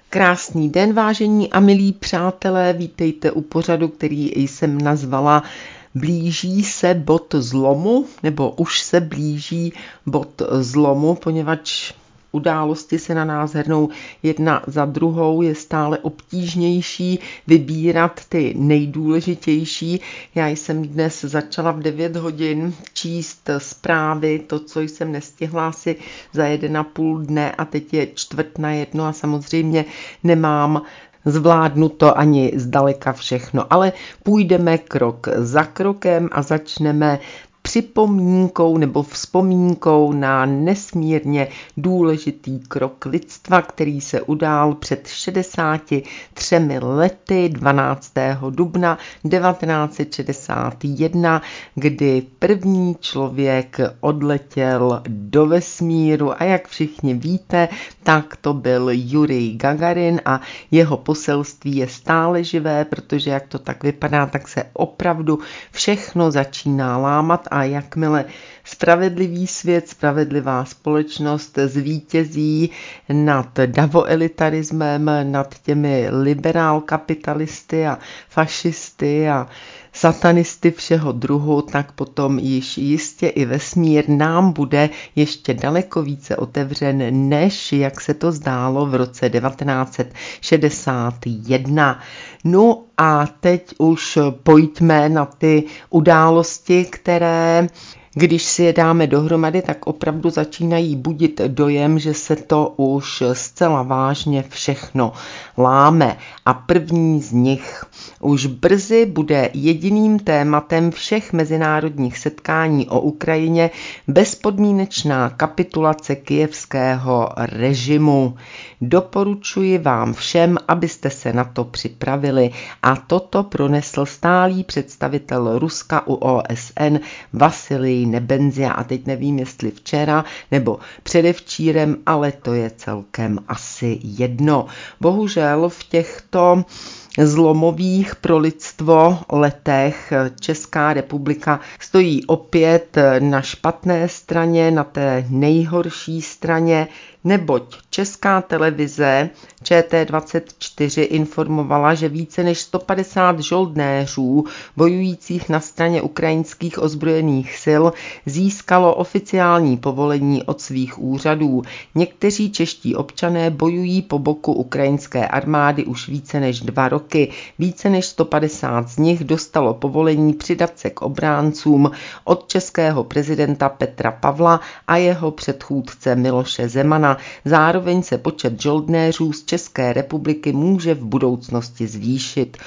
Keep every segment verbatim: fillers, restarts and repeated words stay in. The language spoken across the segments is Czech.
Krásný den, vážení a milí přátelé, vítejte u pořadu, který jsem nazvala Blíží se bod zlomu, nebo už se blíží bod zlomu, poněvadž události se na nás hrnou jedna za druhou, je stále obtížnější vybírat ty nejdůležitější. Já jsem dnes začala v devět hodin číst zprávy, to, co jsem nestihla asi za jeden a půl dne a teď je čtvrt na jedno a samozřejmě nemám zvládnuto ani zdaleka všechno, ale půjdeme krok za krokem a začneme připomínkou nebo vzpomínkou na nesmírně důležitý krok lidstva, který se udál před šedesáti třemi lety dvanáctého dubna devatenáct set šedesát jedna, kdy první člověk odletěl do vesmíru a jak všichni víte, tak to byl Jurij Gagarin a jeho poselství je stále živé, protože jak to tak vypadá, tak se opravdu všechno začíná lámat a jakmile spravedlivý svět, spravedlivá společnost zvítězí nad davoelitarismem, nad těmi liberál kapitalisty a fašisty a satanisty všeho druhu, tak potom již jistě i vesmír nám bude ještě daleko více otevřen, než jak se to zdálo v roce devatenáct set šedesát jedna. No a teď už pojďme na ty události, které, když si je dáme dohromady, tak opravdu začínají budit dojem, že se to už zcela vážně všechno láme. A první z nich už brzy bude jediným tématem všech mezinárodních setkání o Ukrajině bezpodmínečná kapitulace kyjevského režimu. Doporučuji vám všem, abyste se na to připravili. A toto pronesl stálý představitel Ruska u O S N Vasilij Nebenzia. A teď nevím, jestli včera nebo předevčírem, ale to je celkem asi jedno. Bohužel v těchto zlomových pro lidstvo letech Česká republika stojí opět na špatné straně, na té nejhorší straně, neboť Česká televize Č T dvacet čtyři informovala, že více než sto padesát žoldnéřů bojujících na straně ukrajinských ozbrojených sil získalo oficiální povolení od svých úřadů. Někteří čeští občané bojují po boku ukrajinské armády už více než dva roky. Více než sto padesát z nich dostalo povolení přidat se k obráncům od českého prezidenta Petra Pavla a jeho předchůdce Miloše Zemana. Zároveň se počet žoldnéřů z České republiky může v budoucnosti zvýšit,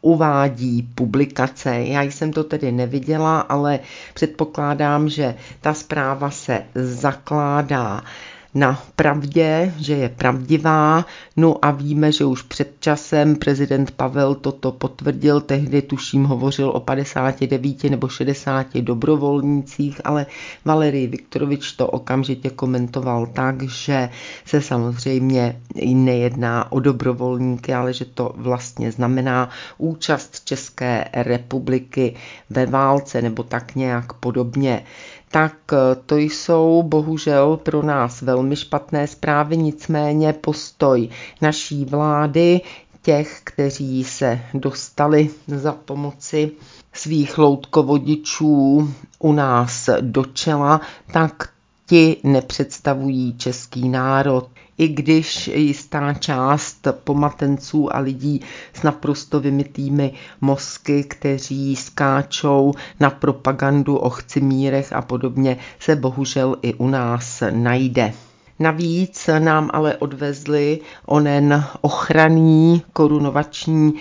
uvádí publikace. Já jsem to tedy neviděla, ale předpokládám, že ta zpráva se zakládá na pravdě, že je pravdivá, no a víme, že už před časem prezident Pavel toto potvrdil, tehdy tuším hovořil o padesáti devíti nebo šedesáti dobrovolnících, ale Valerij Viktorovič to okamžitě komentoval tak, že se samozřejmě nejedná o dobrovolníky, ale že to vlastně znamená účast České republiky ve válce nebo tak nějak podobně. Tak to jsou bohužel pro nás velmi špatné zprávy, nicméně postoj naší vlády, těch, kteří se dostali za pomoci svých loutkovodičů u nás do čela, tak ti nepředstavují český národ. I když jistá část pomatenců a lidí s naprosto vymytými mozky, kteří skáčou na propagandu o chcimírech a podobně, se bohužel i u nás najde. Navíc nám ale odvezli onen ochranný korunovační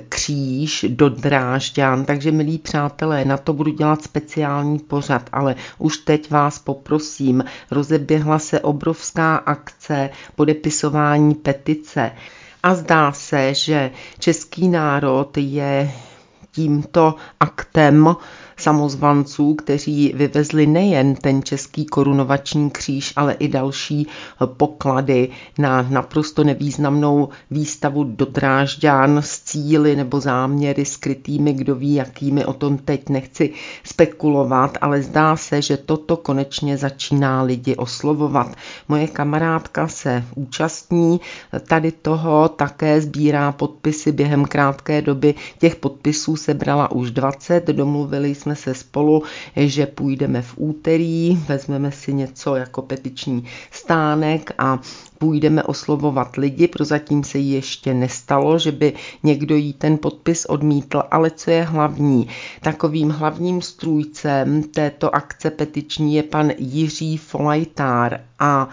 kříž do Drážďan, takže milí přátelé, na to budu dělat speciální pořad, ale už teď vás poprosím, rozeběhla se obrovská akce podepisování petice a zdá se, že český národ je tímto aktem samozvanců, kteří vyvezli nejen ten český korunovační kříž, ale i další poklady na naprosto nevýznamnou výstavu do Drážďan s cíli nebo záměry skrytými, kdo ví jakými, o tom teď nechci spekulovat, ale zdá se, že toto konečně začíná lidi oslovovat. Moje kamarádka se účastní tady toho, také sbírá podpisy během krátké doby. Těch podpisů sebrala už dvacet, domluvili jsme se spolu, že půjdeme v úterý, vezmeme si něco jako petiční stánek a půjdeme oslovovat lidi. Prozatím se jí ještě nestalo, že by někdo jí ten podpis odmítl, ale co je hlavní? Takovým hlavním strůjcem této akce petiční je pan Jiří Folajtár a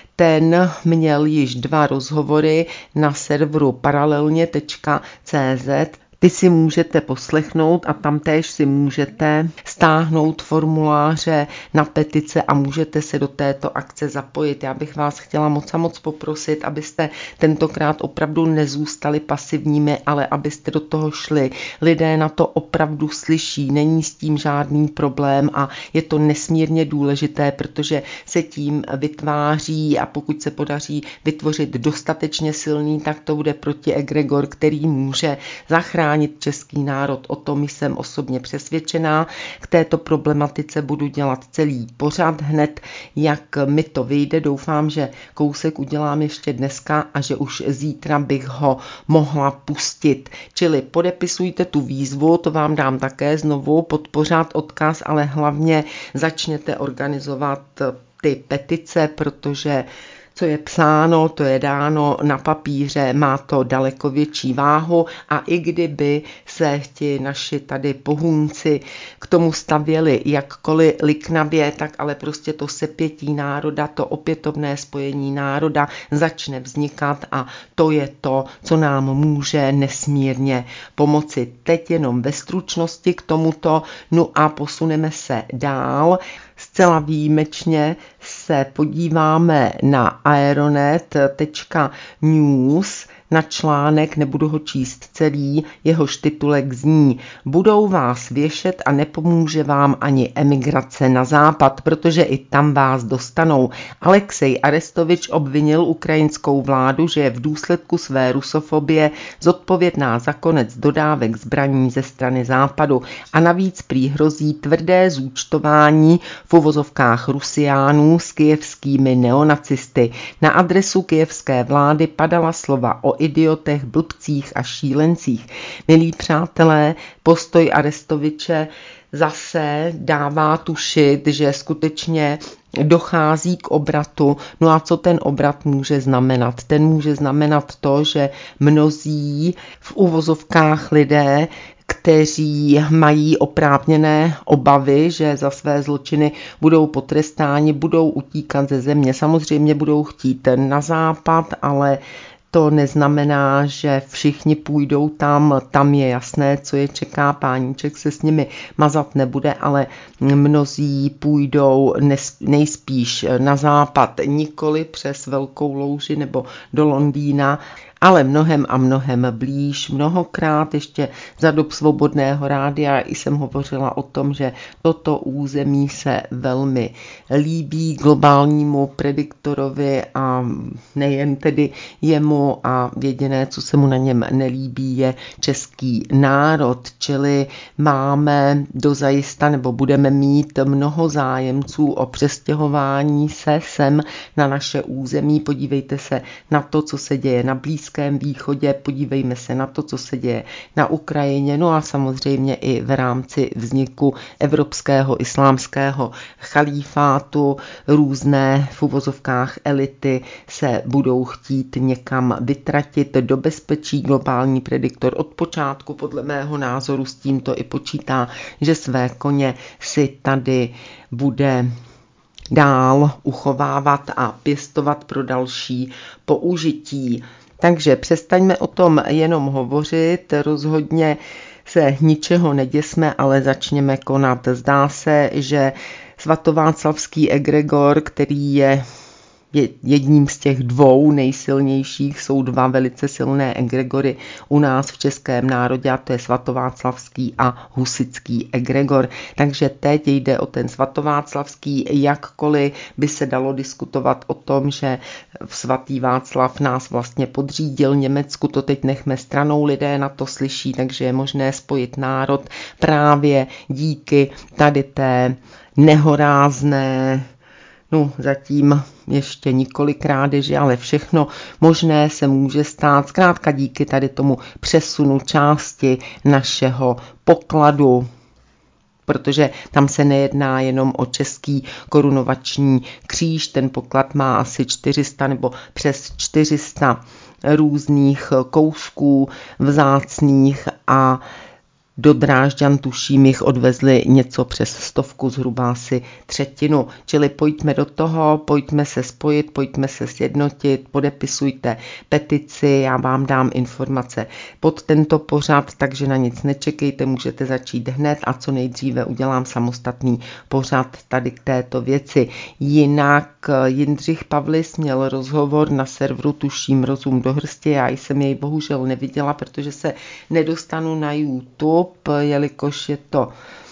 ten měl již dva rozhovory na serveru paralelně tečka cé zet. Ty si můžete poslechnout a tam též si můžete stáhnout formuláře na petice a můžete se do této akce zapojit. Já bych vás chtěla moc a moc poprosit, abyste tentokrát opravdu nezůstali pasivními, ale abyste do toho šli. Lidé na to opravdu slyší, není s tím žádný problém a je to nesmírně důležité, protože se tím vytváří a pokud se podaří vytvořit dostatečně silný, tak to bude protiegregor, který může zachránit český národ. O tom jsem osobně přesvědčená. K této problematice budu dělat celý pořad hned, jak mi to vyjde. Doufám, že kousek udělám ještě dneska a že už zítra bych ho mohla pustit. Čili podepisujte tu výzvu, to vám dám také znovu pod pořad odkaz, ale hlavně začněte organizovat ty petice, protože co je psáno, to je dáno na papíře, má to daleko větší váhu a i kdyby se ti naši tady pohůnci k tomu stavěli jakkoliv liknavě, tak ale prostě to sepětí národa, to opětovné spojení národa začne vznikat a to je to, co nám může nesmírně pomoci. Teď jenom ve stručnosti k tomuto, no a posuneme se dál. Zcela výjimečně se podíváme na aeronet tečka news, na článek, nebudu ho číst celý, jehož titulek zní: Budou vás věšet a nepomůže vám ani emigrace na západ, protože i tam vás dostanou. Alexej Arestovič obvinil ukrajinskou vládu, že je v důsledku své rusofobie zodpovědná za konec dodávek zbraní ze strany západu a navíc prý hrozí tvrdé zúčtování v uvozovkách Rusiánů s kyjevskými neonacisty. Na adresu kyjevské vlády padala slova o idiotech, blbcích a šílencích. Milí přátelé, postoj Arestoviče zase dává tušit, že skutečně dochází k obratu. No a co ten obrat může znamenat? Ten může znamenat to, že mnozí v uvozovkách lidé, kteří mají oprávněné obavy, že za své zločiny budou potrestáni, budou utíkat ze země. Samozřejmě budou chtít na západ, ale to neznamená, že všichni půjdou tam, tam je jasné, co je čeká, páníček se s nimi mazat nebude, ale mnozí půjdou nejspíš na západ, nikoli přes Velkou Louži nebo do Londýna, ale mnohem a mnohem blíž. Mnohokrát ještě za dob Svobodného rádia jsem hovořila o tom, že toto území se velmi líbí globálnímu prediktorovi a nejen tedy jemu, a jediné, co se mu na něm nelíbí, je český národ, čili máme dozajista nebo budeme mít mnoho zájemců o přestěhování se sem na naše území. Podívejte se na to, co se děje na Blízkém východě, podívejme se na to, co se děje na Ukrajině, no a samozřejmě i v rámci vzniku evropského islámského chalífátu různé v uvozovkách elity se budou chtít někam vytratit do bezpečí. Globální prediktor od počátku podle mého názoru s tímto i počítá, že své koně si tady bude dál uchovávat a pěstovat pro další použití. Takže přestaňme o tom jenom hovořit, rozhodně se ničeho neděsme, ale začněme konat. Zdá se, že svatováclavský egregor, který je jedním z těch dvou nejsilnějších jsou dva velice silné egregory u nás v českém národě, a to je svatováclavský a husitský egregor. Takže teď jde o ten svatováclavský, jakkoliv by se dalo diskutovat o tom, že svatý Václav nás vlastně podřídil Německu, to teď nechme stranou, lidé na to slyší, takže je možné spojit národ právě díky tady té nehorázné, no zatím ještě několik krádeží, ale všechno možné se může stát, zkrátka díky tady tomu přesunu části našeho pokladu, protože tam se nejedná jenom o český korunovační kříž, ten poklad má asi čtyři sta nebo přes čtyři sta různých kousků vzácných a do Drážďan tuším jich odvezli něco přes stovku, zhruba asi třetinu. Čili pojďme do toho, pojďme se spojit, pojďme se sjednotit, podepisujte petici, já vám dám informace pod tento pořad, takže na nic nečekejte, můžete začít hned a co nejdříve udělám samostatný pořad tady k této věci. Jinak Jindřich Pavlis měl rozhovor na serveru tuším Rozum do hrsti, já jsem jej bohužel neviděla, protože se nedostanu na YouTube, jelikož je to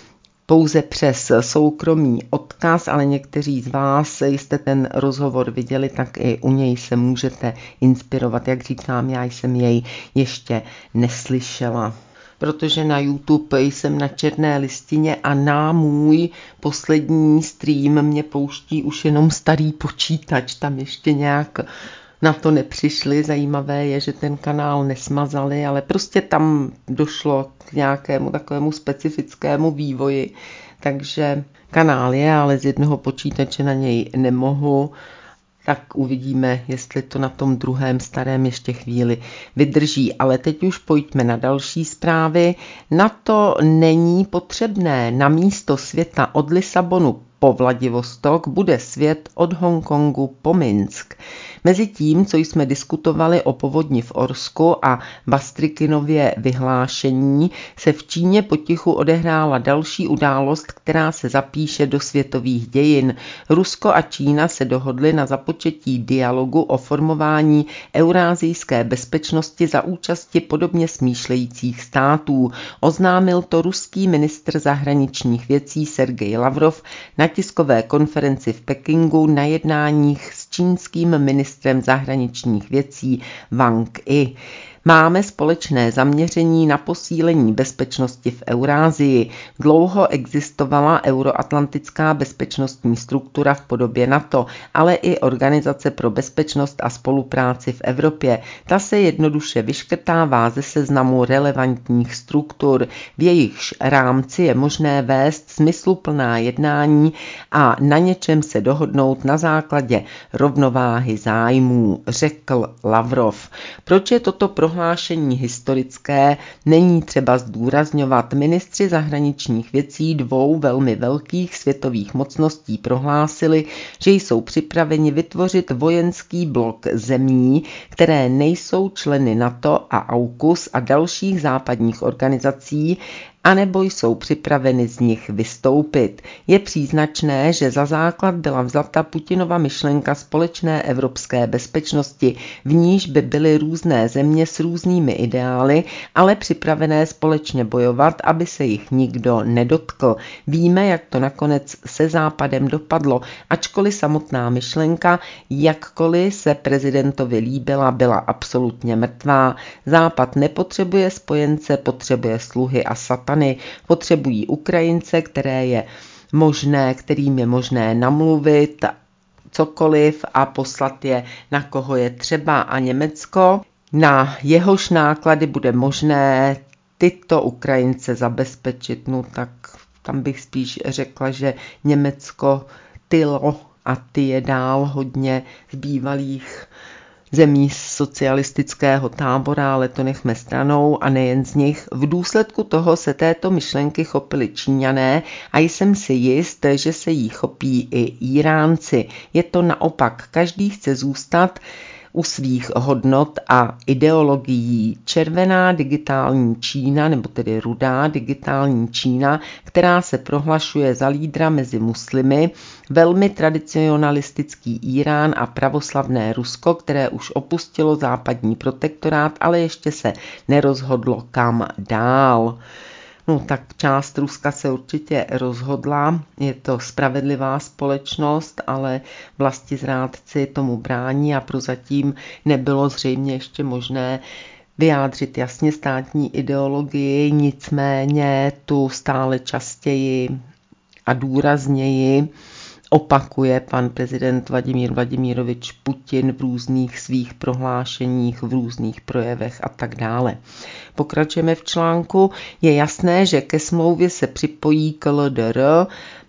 pouze přes soukromý odkaz, ale někteří z vás jste ten rozhovor viděli, tak i u něj se můžete inspirovat. Jak říkám, já jsem jej ještě neslyšela, protože na YouTube jsem na černé listině a na můj poslední stream mě pouští už jenom starý počítač, tam ještě nějak na to nepřišli. Zajímavé je, že ten kanál nesmazali, ale prostě tam došlo k nějakému takovému specifickému vývoji, takže kanál je, ale z jednoho počítače na něj nemohu, tak uvidíme, jestli to na tom druhém starém ještě chvíli vydrží. Ale teď už pojďme na další zprávy. Na to není potřebné. Na místo světa od Lisabonu po Vladivostok bude svět od Hongkongu po Minsk. Mezitím, co jsme diskutovali o povodni v Orsku a Bastrikinově vyhlášení, se v Číně potichu odehrála další událost, která se zapíše do světových dějin. Rusko a Čína se dohodly na započetí dialogu o formování eurázijské bezpečnosti za účasti podobně smýšlejících států. Oznámil to ruský ministr zahraničních věcí Sergej Lavrov na tiskové konferenci v Pekingu na jednáních s čínským ministrem zahraničních věcí Wang Yi. Máme společné zaměření na posílení bezpečnosti v Eurázii. Dlouho existovala euroatlantická bezpečnostní struktura v podobě NATO, ale i Organizace pro bezpečnost a spolupráci v Evropě. Ta se jednoduše vyškrtává ze seznamu relevantních struktur, v jejichž rámci je možné vést smysluplná jednání a na něčem se dohodnout na základě rovnováhy zájmů, řekl Lavrov. Proč je toto pro prohlášení historické, není třeba zdůrazňovat. Ministři zahraničních věcí dvou velmi velkých světových mocností prohlásili, že jsou připraveni vytvořit vojenský blok zemí, které nejsou členy NATO a AUKUS a dalších západních organizací, anebo jsou připraveny z nich vystoupit. Je příznačné, že za základ byla vzata Putinova myšlenka společné evropské bezpečnosti, v níž by byly různé země s různými ideály, ale připravené společně bojovat, aby se jich nikdo nedotkl. Víme, jak to nakonec se Západem dopadlo, ačkoliv samotná myšlenka, jakkoliv se prezidentovi líbila, byla absolutně mrtvá. Západ nepotřebuje spojence, potřebuje sluhy a satany. Potřebují Ukrajince, které je možné, kterým je možné namluvit cokoliv a poslat je na koho je třeba, a Německo, na jehož náklady bude možné tyto Ukrajince zabezpečit. No tak tam bych spíš řekla, že Německo tylo a ty je dál hodně z bývalých zemí socialistického tábora, ale to nechme stranou, a nejen z nich. V důsledku toho se této myšlenky chopili Číňané a jsem si jist, že se jí chopí i Iránci. Je to naopak, každý chce zůstat u svých hodnot a ideologií. Červená digitální Čína, nebo tedy rudá digitální Čína, která se prohlašuje za lídra mezi muslimy, velmi tradicionalistický Irán a pravoslavné Rusko, které už opustilo západní protektorát, ale ještě se nerozhodlo kam dál. No tak část Ruska se určitě rozhodla, je to spravedlivá společnost, ale vlastizrádci tomu brání a prozatím nebylo zřejmě ještě možné vyjádřit jasně státní ideologii, nicméně tu stále častěji a důrazněji opakuje pan prezident Vladimír Vladimirovič Putin v různých svých prohlášeních, v různých projevech a tak dále. Pokračujeme v článku. Je jasné, že ke smlouvě se připojí K L D R,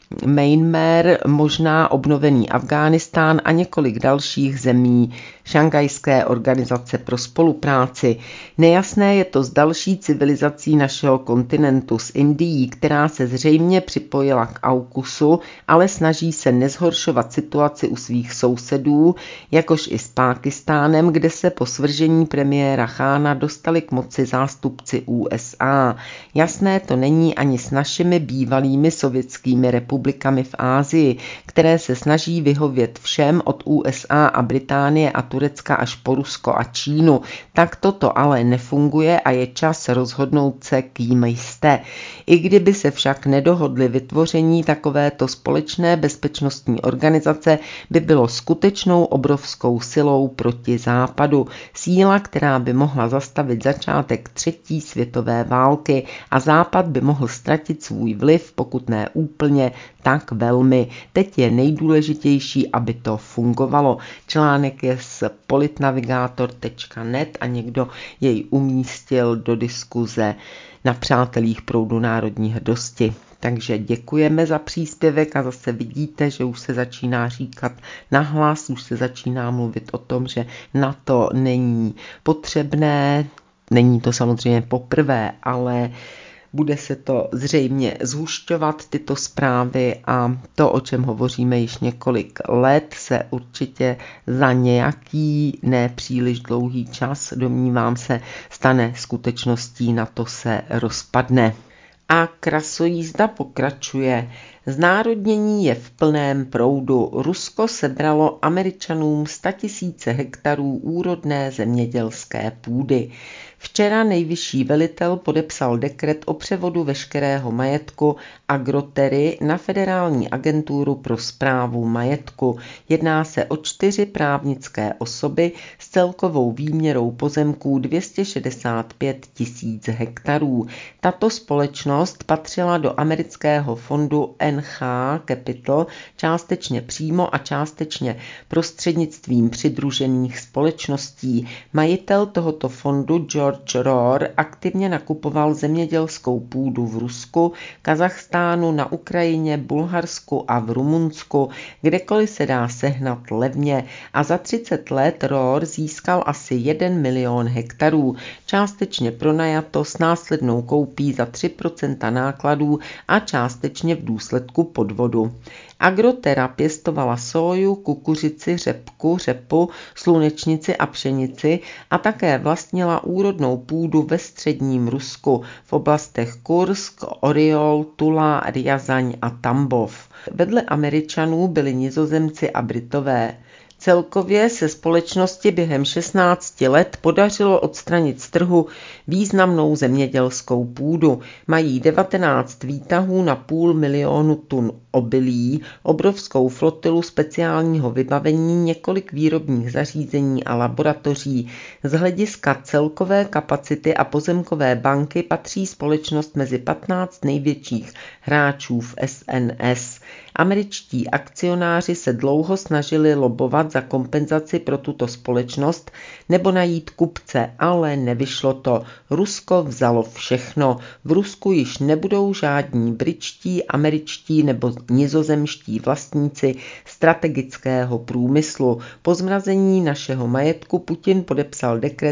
Myanmar, možná obnovený Afghánistán a několik dalších zemí Šanghajské organizace pro spolupráci. Nejasné je to s další civilizací našeho kontinentu, s Indií, která se zřejmě připojila k AUKUSu, ale snaží se nezhoršovat situaci u svých sousedů, jakož i s Pákistánem, kde se po svržení premiéra Chána dostali k moci zástupci U S A. Jasné to není ani s našimi bývalými sovětskými republikami v Asii, které se snaží vyhovět všem od U S A a Británie a Turecka až po Rusko a Čínu. Tak toto ale nefunguje a je čas rozhodnout se, kým jste. I kdyby se však nedohodli, vytvoření takovéto společné bezpečnostní organizace by bylo skutečnou obrovskou silou proti Západu. Síla, která by mohla zastavit začátek třetí světové války a Západ by mohl ztratit svůj vliv, pokud ne úplně, tak velmi. Teď je nejdůležitější, aby to fungovalo. Článek je z politnavigátor tečka net a někdo jej umístil do diskuze na Přátelích proudu národní hrdosti. Takže děkujeme za příspěvek a zase vidíte, že už se začíná říkat nahlas, už se začíná mluvit o tom, že NATO není potřebné. Není to samozřejmě poprvé, ale bude se to zřejmě zhušťovat, tyto zprávy, a to, o čem hovoříme již několik let, se určitě za nějaký nepříliš dlouhý čas, domnívám se, stane skutečností, na to se rozpadne. A krasojízda pokračuje. Znárodnění je v plném proudu. Rusko sebralo Američanům statisíce hektarů úrodné zemědělské půdy. Včera nejvyšší velitel podepsal dekret o převodu veškerého majetku Agrotery na Federální agenturu pro správu majetku. Jedná se o čtyři právnické osoby s celkovou výměrou pozemků dvě stě šedesát pět tisíc hektarů. Tato společnost patřila do amerického fondu N H Capital částečně přímo a částečně prostřednictvím přidružených společností. Majitel tohoto fondu George Rohr aktivně nakupoval zemědělskou půdu v Rusku, Kazachstánu, na Ukrajině, Bulharsku a v Rumunsku, kdekoliv se dá sehnat levně, a za třicet let Rohr získal asi jeden milion hektarů, částečně pronajato s následnou koupí za tři procenta nákladů a částečně v důsledku podvodu. Agrotera pěstovala soju, kukuřici, řepku, řepu, slunečnici a pšenici a také vlastnila úrodnou půdu ve středním Rusku v oblastech Kursk, Oriol, Tula, Rjazaň a Tambov. Vedle Američanů byli Nizozemci a Britové. Celkově se společnosti během šestnácti let podařilo odstranit z trhu významnou zemědělskou půdu. Mají devatenáct výtahů na půl milionu tun obilí, obrovskou flotilu speciálního vybavení, několik výrobních zařízení a laboratoří. Z hlediska celkové kapacity a pozemkové banky patří společnost mezi patnáct největších hráčů v S N S. Američtí akcionáři se dlouho snažili lobovat za kompenzaci pro tuto společnost nebo najít kupce, ale nevyšlo to. Rusko vzalo všechno. V Rusku již nebudou žádní britští, američtí nebo nizozemští vlastníci strategického průmyslu. Po zmrazení našeho majetku Putin podepsal dekret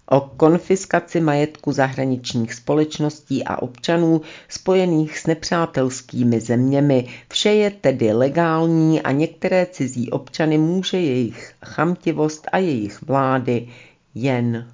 o konfiskaci majetku zahraničních společností a občanů spojených s nepřátelskými zeměmi. Vše je tedy legální a některé cizí občany může jejich chamtivost a jejich vlády jen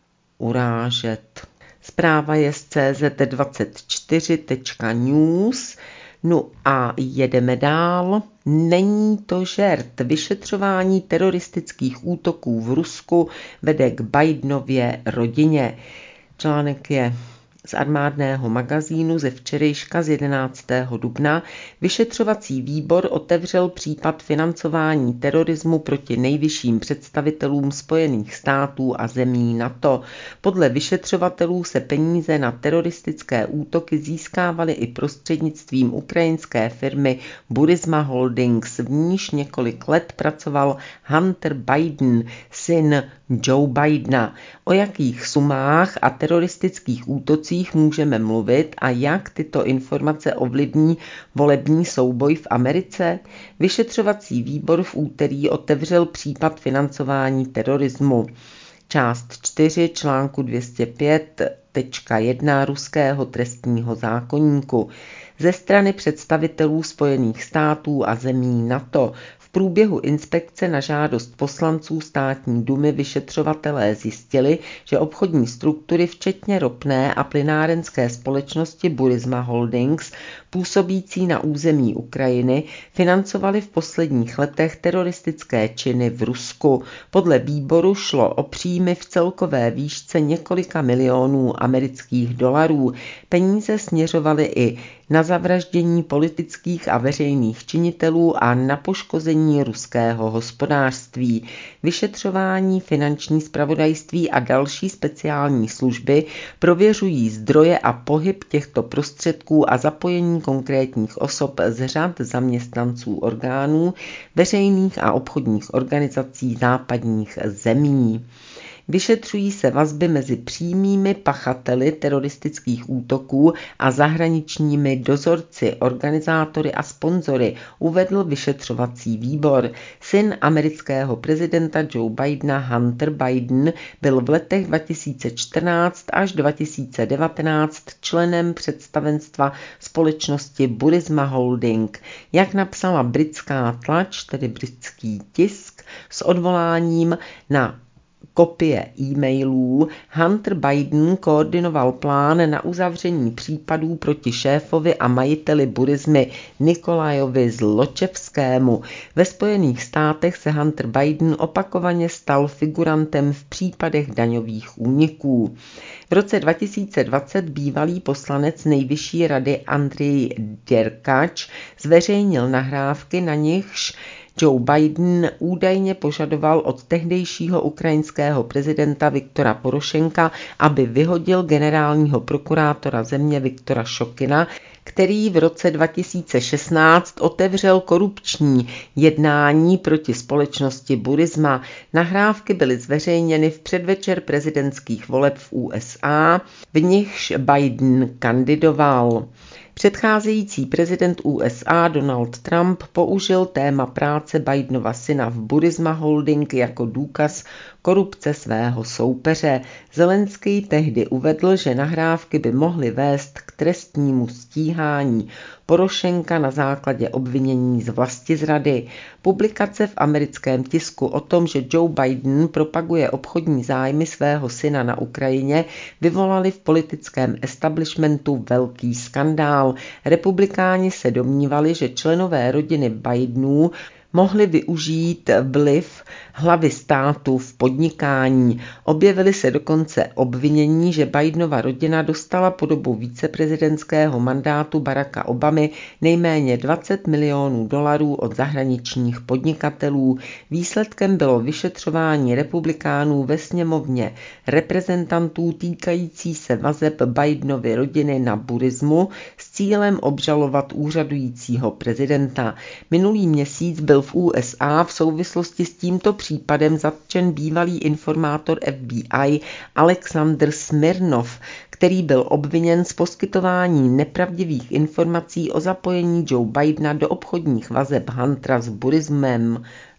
urážet. Zpráva je z C Z dvacet čtyři tečka news. No a jedeme dál. Není to žert. Vyšetřování teroristických útoků v Rusku vede k Bidenově rodině. Článek je z armádného magazínu ze včerejška z jedenáctého dubna. Vyšetřovací výbor otevřel případ financování terorismu proti nejvyšším představitelům Spojených států a zemí NATO. Podle vyšetřovatelů se peníze na teroristické útoky získávaly i prostřednictvím ukrajinské firmy Burisma Holdings, v níž několik let pracoval Hunter Biden, syn Joe Bidena. O jakých sumách a teroristických útocích můžeme mluvit a jak tyto informace ovlivní volební souboj v Americe? Vyšetřovací výbor v úterý otevřel případ financování terorismu. Část čtyři článku dvě stě pět tečka jedna ruského trestního zákoníku ze strany představitelů Spojených států a zemí NATO. V průběhu inspekce na žádost poslanců státní dumy vyšetřovatelé zjistili, že obchodní struktury včetně ropné a plynárenské společnosti Burisma Holdings působící na území Ukrajiny financovaly v posledních letech teroristické činy v Rusku. Podle výboru šlo o příjmy v celkové výšce několika milionů amerických dolarů. Peníze směřovaly i na zavraždění politických a veřejných činitelů a na poškození ruského hospodářství. Vyšetřování, finanční zpravodajství a další speciální služby prověřují zdroje a pohyb těchto prostředků a zapojení konkrétních osob z řad zaměstnanců orgánů, veřejných a obchodních organizací západních zemí. Vyšetřují se vazby mezi přímými pachateli teroristických útoků a zahraničními dozorci, organizátory a sponzory, uvedl vyšetřovací výbor. Syn amerického prezidenta Joe Bidena Hunter Biden byl v letech dva tisíce čtrnáct až dva tisíce devatenáct členem představenstva společnosti Burisma Holding. Jak napsala britská tlač, tedy britský tisk, s odvoláním na kopie e-mailů, Hunter Biden koordinoval plán na uzavření případů proti šéfovi a majiteli Burismy Nikolajovi Zločevskému. Ve Spojených státech se Hunter Biden opakovaně stal figurantem v případech daňových úniků. V roce dva tisíce dvacet bývalý poslanec Nejvyšší rady Andrej Derkač zveřejnil nahrávky, na nichž Joe Biden údajně požadoval od tehdejšího ukrajinského prezidenta Viktora Porošenka, aby vyhodil generálního prokurátora země Viktora Šokina, který v roce dva tisíce šestnáct otevřel korupční jednání proti společnosti Burisma. Nahrávky byly zveřejněny v předvečer prezidentských voleb v U S A, v nichž Biden kandidoval. Předcházející prezident U S A Donald Trump použil téma práce Bidenova syna v Burisma Holding jako důkaz korupce svého soupeře. Zelenský tehdy uvedl, že nahrávky by mohly vést k trestnímu stíhání Porošenka na základě obvinění z vlastizrady. Publikace v americkém tisku o tom, že Joe Biden propaguje obchodní zájmy svého syna na Ukrajině, vyvolaly v politickém establishmentu velký skandál. Republikáni se domnívali, že členové rodiny Bidenů mohli využít vliv hlavy státu v podnikání. Objevily se dokonce obvinění, že Bidenova rodina dostala po dobu viceprezidentského mandátu Baracka Obamy nejméně dvacet milionů dolarů od zahraničních podnikatelů. Výsledkem bylo vyšetřování republikánů ve sněmovně reprezentantů týkající se vazeb Bidenovy rodiny na Burismu s cílem obžalovat úřadujícího prezidenta. Minulý měsíc byl v U S A v souvislosti s tímto případem zatčen bývalý informátor F B I Alexander Smirnov, který byl obviněn z poskytování nepravdivých informací o zapojení Joe Bidena do obchodních vazeb Huntera s Burismem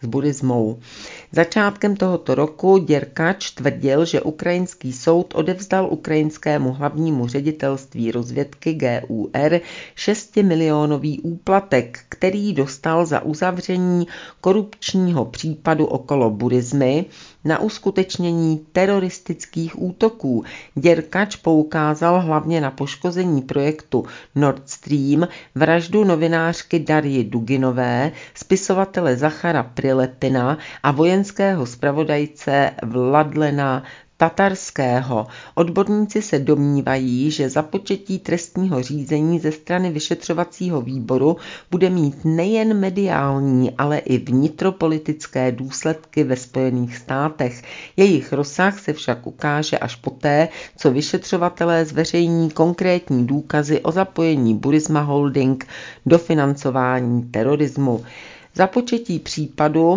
s buddhismou. Začátkem tohoto roku Děrkač tvrdil, že ukrajinský soud odevzdal ukrajinskému hlavnímu ředitelství rozvědky G U R šestimilionový úplatek, který dostal za uzavření korupčního případu okolo buddhismy na uskutečnění teroristických útoků. Děrkač poukázal hlavně na poškození projektu Nord Stream, vraždu novinářky Darji Duginové, spisovatele Zachara Prilepina a vojenského zpravodajce Vladlena Tatarského. Odborníci se domnívají, že započetí trestního řízení ze strany vyšetřovacího výboru bude mít nejen mediální, ale i vnitropolitické důsledky ve Spojených státech. Jejich rozsah se však ukáže až poté, co vyšetřovatelé zveřejní konkrétní důkazy o zapojení Burisma Holding do financování terorismu. Započetí případu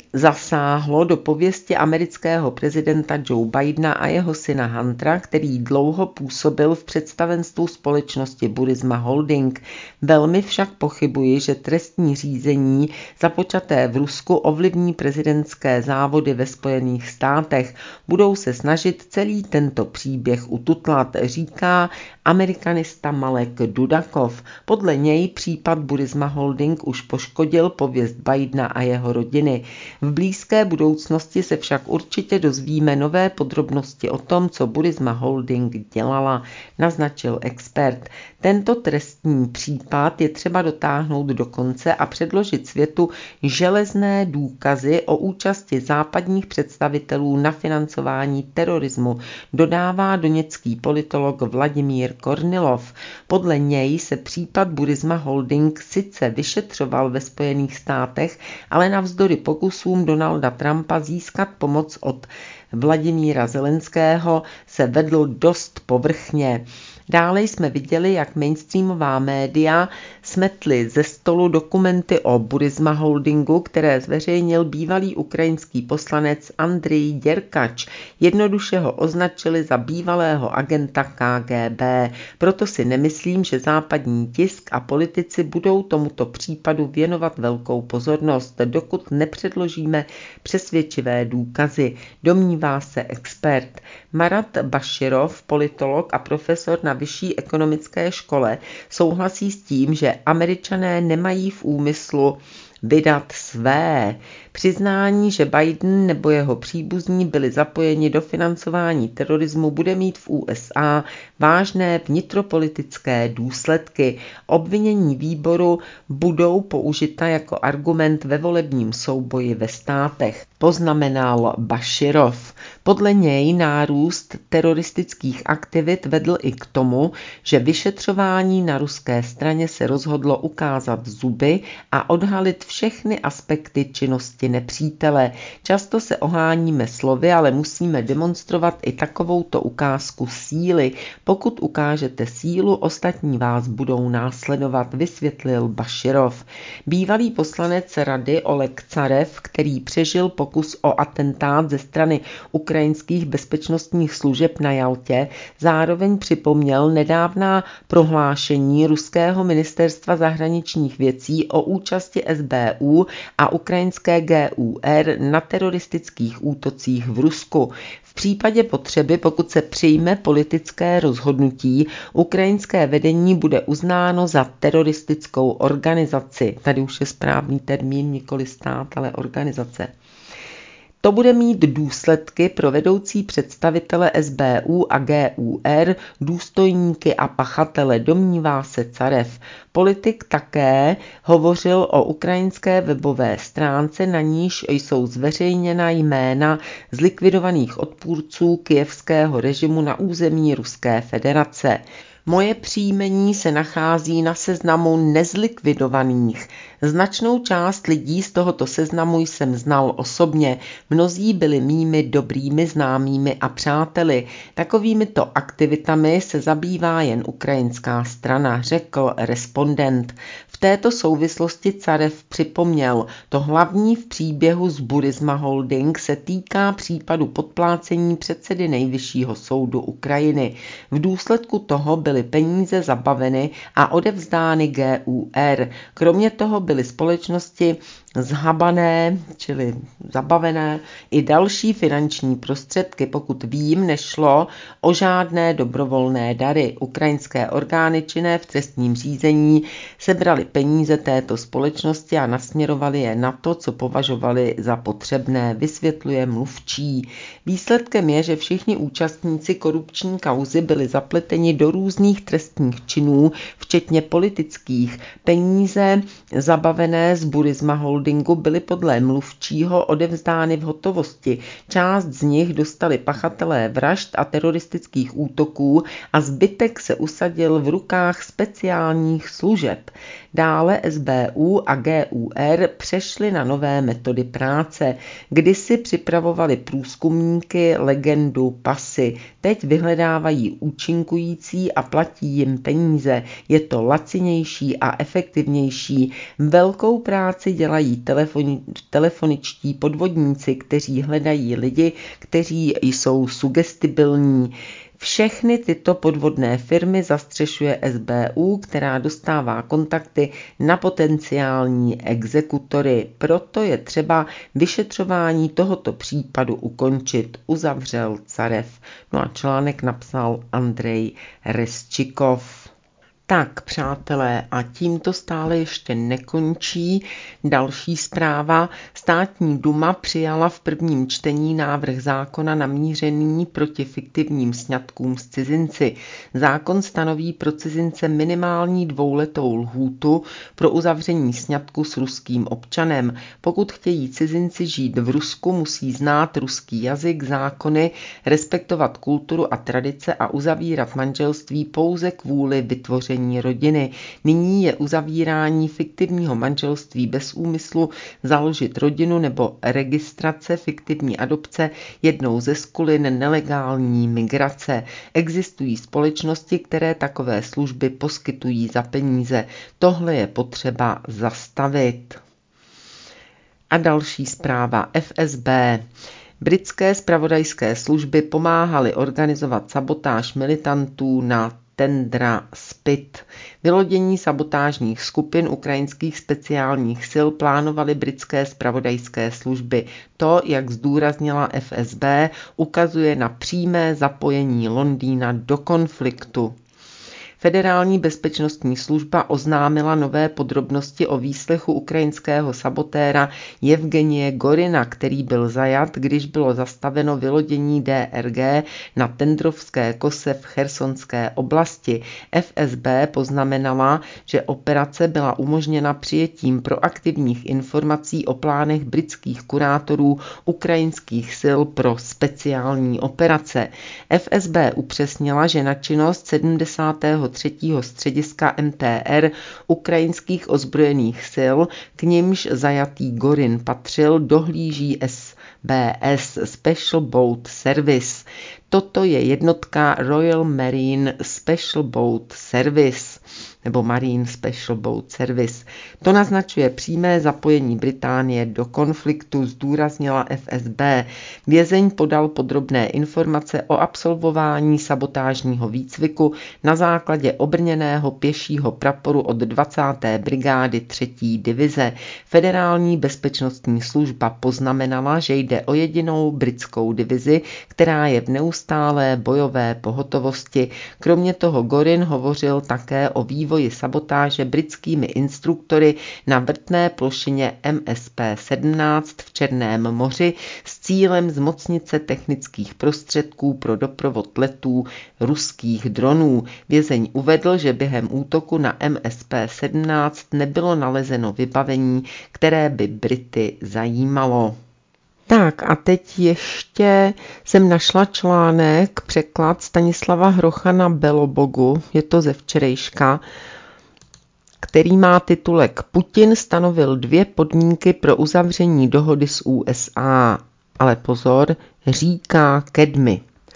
zasáhlo do pověsti amerického prezidenta Joe Bidena a jeho syna Huntera, který dlouho působil v představenstvu společnosti Burisma Holding. Velmi však pochybuji, že trestní řízení započaté v Rusku ovlivní prezidentské závody ve Spojených státech. Budou se snažit celý tento příběh ututlat, říká amerikanista Malek Dudakov. Podle něj případ Burisma Holding už poškodil pověst Bidena a jeho rodiny. V blízké budoucnosti se však určitě dozvíme nové podrobnosti o tom, co Burisma Holding dělala, naznačil expert. Tento trestní případ je třeba dotáhnout do konce a předložit světu železné důkazy o účasti západních představitelů na financování terorismu, dodává doněcký politolog Vladimír Kornilov. Podle něj se případ Burisma Holding sice vyšetřoval ve Spojených státech, ale navzdory pokusům Donalda Trumpa získat pomoc od Vladimíra Zelenského se vedl dost povrchně. Dále jsme viděli, jak mainstreamová média smetly ze stolu dokumenty o Burisma Holdingu, které zveřejnil bývalý ukrajinský poslanec Andrej Děrkač. Jednoduše ho označili za bývalého agenta K G B. Proto si nemyslím, že západní tisk a politici budou tomuto případu věnovat velkou pozornost, dokud nepředložíme přesvědčivé důkazy, domnívá se expert. Marat Baširov, politolog a profesor na vyšší ekonomické škole, souhlasí s tím, že Američané nemají v úmyslu vydat své. Přiznání, že Biden nebo jeho příbuzní byli zapojeni do financování terorismu, bude mít v U S A vážné vnitropolitické důsledky. Obvinění výboru budou použita jako argument ve volebním souboji ve státech, poznamenal Baširov. Podle něj nárůst teroristických aktivit vedl i k tomu, že vyšetřování na ruské straně se rozhodlo ukázat zuby a odhalit všechny aspekty činnosti nepřítele. Často se oháníme slovy, ale musíme demonstrovat i takovouto ukázku síly. Pokud ukážete sílu, ostatní vás budou následovat, vysvětlil Baširov. Bývalý poslanec rady Oleg Carev, který přežil pokus o atentát ze strany ukrajinských bezpečnostních služeb na Jaltě, zároveň připomněl nedávná prohlášení ruského ministerstva zahraničních věcí o účasti S B U a ukrajinské G U R na teroristických útocích v Rusku. V případě potřeby, pokud se přijme politické rozhodnutí, ukrajinské vedení bude uznáno za teroristickou organizaci. Tady už je správný termín, nikoli stát, ale organizace. To bude mít důsledky pro vedoucí představitele S B U a G U R, důstojníky a pachatele, domnívá se Carev. Politik také hovořil o ukrajinské webové stránce, na níž jsou zveřejněna jména zlikvidovaných odpůrců kyjevského režimu na území Ruské federace. Moje příjmení se nachází na seznamu nezlikvidovaných. Značnou část lidí z tohoto seznamu jsem znal osobně. Mnozí byli mými dobrými známými a přáteli. Takovýmito aktivitami se zabývá jen ukrajinská strana, řekl respondent. V V této souvislosti Carev připomněl, to hlavní v příběhu z Burisma Holding se týká případu podplácení předsedy Nejvyššího soudu Ukrajiny. V důsledku toho byly peníze zabaveny a odevzdány G U R. Kromě toho byly společnosti zhabané, čili zabavené, i další finanční prostředky. Pokud vím, nešlo o žádné dobrovolné dary. Ukrajinské orgány činné v trestním řízení sebrali peníze této společnosti a nasměrovali je na to, co považovali za potřebné, vysvětluje mluvčí. Výsledkem je, že všichni účastníci korupční kauzy byli zapleteni do různých trestních činů, včetně politických. Peníze zabavené z Burisma Holdingu byly podle mluvčího odevzdány v hotovosti. Část z nich dostali pachatelé vražd a teroristických útoků a zbytek se usadil v rukách speciálních služeb. Dále S B U a G U R přešly na nové metody práce. Kdysi připravovali průzkumníky legendu pasy. Teď vyhledávají účinkující a platí jim peníze. Je to lacinější a efektivnější. Velkou práci dělají telefoni- telefoničtí podvodníci, kteří hledají lidi, kteří jsou sugestibilní. Všechny tyto podvodné firmy zastřešuje S B U, která dostává kontakty na potenciální exekutory. Proto je třeba vyšetřování tohoto případu ukončit, uzavřel Carev. No a článek napsal Andrej Resčikov. Tak, přátelé, a tím to stále ještě nekončí. Další zpráva. Státní duma přijala v prvním čtení návrh zákona namířený proti fiktivním sňatkům s cizinci. Zákon stanoví pro cizince minimální dvouletou lhůtu pro uzavření sňatku s ruským občanem. Pokud chtějí cizinci žít v Rusku, musí znát ruský jazyk, zákony, respektovat kulturu a tradice a uzavírat manželství pouze kvůli vytvoření rodiny. Nyní je uzavírání fiktivního manželství bez úmyslu založit rodinu nebo registrace fiktivní adopce jednou ze skulin nelegální migrace. Existují společnosti, které takové služby poskytují za peníze. Tohle je potřeba zastavit. A další zpráva. F S B. Britské zpravodajské služby pomáhaly organizovat sabotáž militantů na Tendra Spit. Vylodění sabotážních skupin ukrajinských speciálních sil plánovaly britské zpravodajské služby. To, jak zdůraznila F S B, ukazuje na přímé zapojení Londýna do konfliktu. Federální bezpečnostní služba oznámila nové podrobnosti o výslechu ukrajinského sabotéra Jevgenije Gorina, který byl zajat, když bylo zastaveno vylodění D R G na Tendrovské kose v Chersonské oblasti. F S B poznamenala, že operace byla umožněna přijetím proaktivních informací o plánech britských kurátorů ukrajinských sil pro speciální operace. F S B upřesnila, že na činnost sedmdesátého třetího střediska M T R ukrajinských ozbrojených sil, k nimž zajatý Gorin patřil, dohlíží S B S Special Boat Service. Toto je jednotka Royal Marine Special Boat Service nebo Marine Special Boat Service. To naznačuje přímé zapojení Británie do konfliktu, zdůraznila F S B. Vězeň podal podrobné informace o absolvování sabotážního výcviku na základě obrněného pěšího praporu od dvacáté brigády třetí divize. Federální bezpečnostní služba poznamenala, že jde o jedinou britskou divizi, která je v neustálé bojové pohotovosti. Kromě toho Gorin hovořil také o vývoji sabotáže britskými instruktory na vrtné plošině M S P sedmnáct v Černém moři s cílem zmocnit se technických prostředků pro doprovod letů ruských dronů. Vězeň uvedl, že během útoku na M S P sedmnáct nebylo nalezeno vybavení, které by Brity zajímalo. Tak a teď ještě jsem našla článek, překlad Stanislava Hrocha na Belobogu, je to ze včerejška, který má titulek Putin stanovil dvě podmínky pro uzavření dohody s U S A. Ale pozor, říká Kedmi.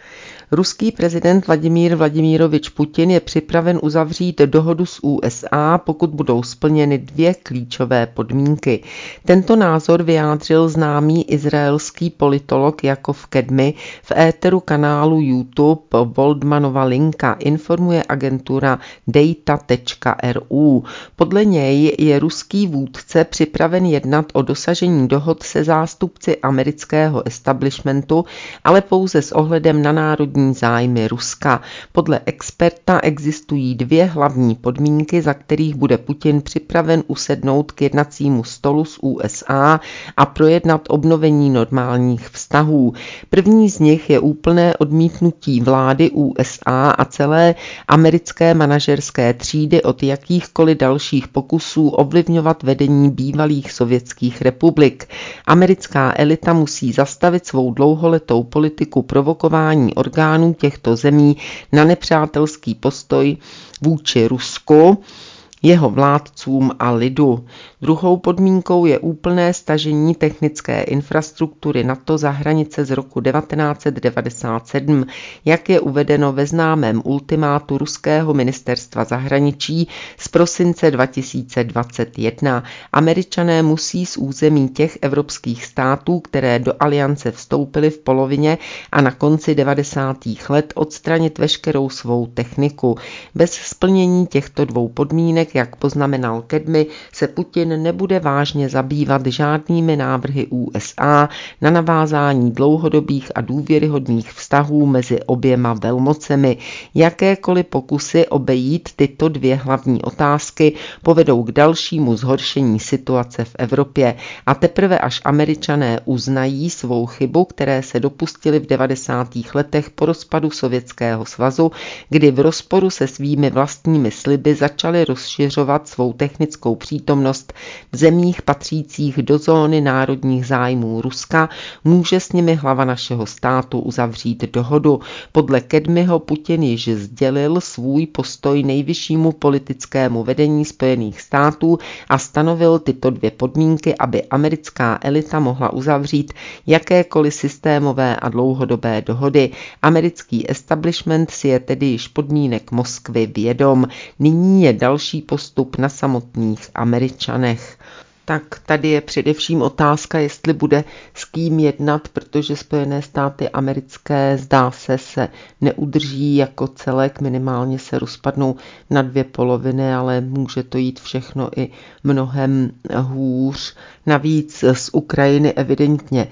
Ruský prezident Vladimír Vladimirovič Putin je připraven uzavřít dohodu s U S A, pokud budou splněny dvě klíčové podmínky. Tento názor vyjádřil známý izraelský politolog Jakov Kedmi v éteru kanálu YouTube Waldmanova linka, informuje agentura data tečka r u. Podle něj je ruský vůdce připraven jednat o dosažení dohod se zástupci amerického establishmentu, ale pouze s ohledem na národní zájmy Ruska. Podle experta existují dvě hlavní podmínky, za kterých bude Putin připraven usednout k jednacímu stolu s U S A a projednat obnovení normálních vztahů. První z nich je úplné odmítnutí vlády U S A a celé americké manažerské třídy od jakýchkoliv dalších pokusů ovlivňovat vedení bývalých sovětských republik. Americká elita musí zastavit svou dlouholetou politiku provokování orgánů těchto zemí na nepřátelský postoj vůči Rusku, jeho vládcům a lidu. Druhou podmínkou je úplné stažení technické infrastruktury NATO za hranice z roku devatenáct set devadesát sedm, jak je uvedeno ve známém ultimátu ruského ministerstva zahraničí z prosince dva tisíce dvacet jedna. Američané musí z území těch evropských států, které do aliance vstoupily v polovině a na konci devadesátých let, odstranit veškerou svou techniku. Bez splnění těchto dvou podmínek, jak poznamenal Kedmi, se Putin nebude vážně zabývat žádnými návrhy U S A na navázání dlouhodobých a důvěryhodných vztahů mezi oběma velmocemi. Jakékoliv pokusy obejít tyto dvě hlavní otázky povedou k dalšímu zhoršení situace v Evropě a teprve až Američané uznají svou chybu, které se dopustili v devadesátých letech po rozpadu Sovětského svazu, kdy v rozporu se svými vlastními sliby začali rozšiřovat svou technickou přítomnost v zemích patřících do zóny národních zájmů Ruska, může s nimi hlava našeho státu uzavřít dohodu. Podle Kedmiho Putin již sdělil svůj postoj nejvyššímu politickému vedení Spojených států a stanovil tyto dvě podmínky, aby americká elita mohla uzavřít jakékoliv systémové a dlouhodobé dohody. Americký establishment si je tedy již podmínek Moskvy vědom. Nyní je další postup na samotných Američanech. Tak tady je především otázka, jestli bude s kým jednat, protože Spojené státy americké, zdá se, se neudrží jako celek, minimálně se rozpadnou na dvě poloviny, ale může to jít všechno i mnohem hůř. Navíc z Ukrajiny evidentně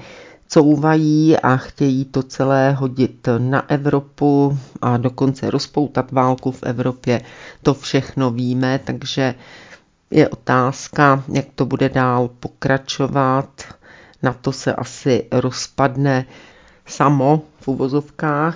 couvají a chtějí to celé hodit na Evropu a dokonce rozpoutat válku v Evropě. To všechno víme, takže je otázka, jak to bude dál pokračovat. Na to se asi rozpadne samo v uvozovkách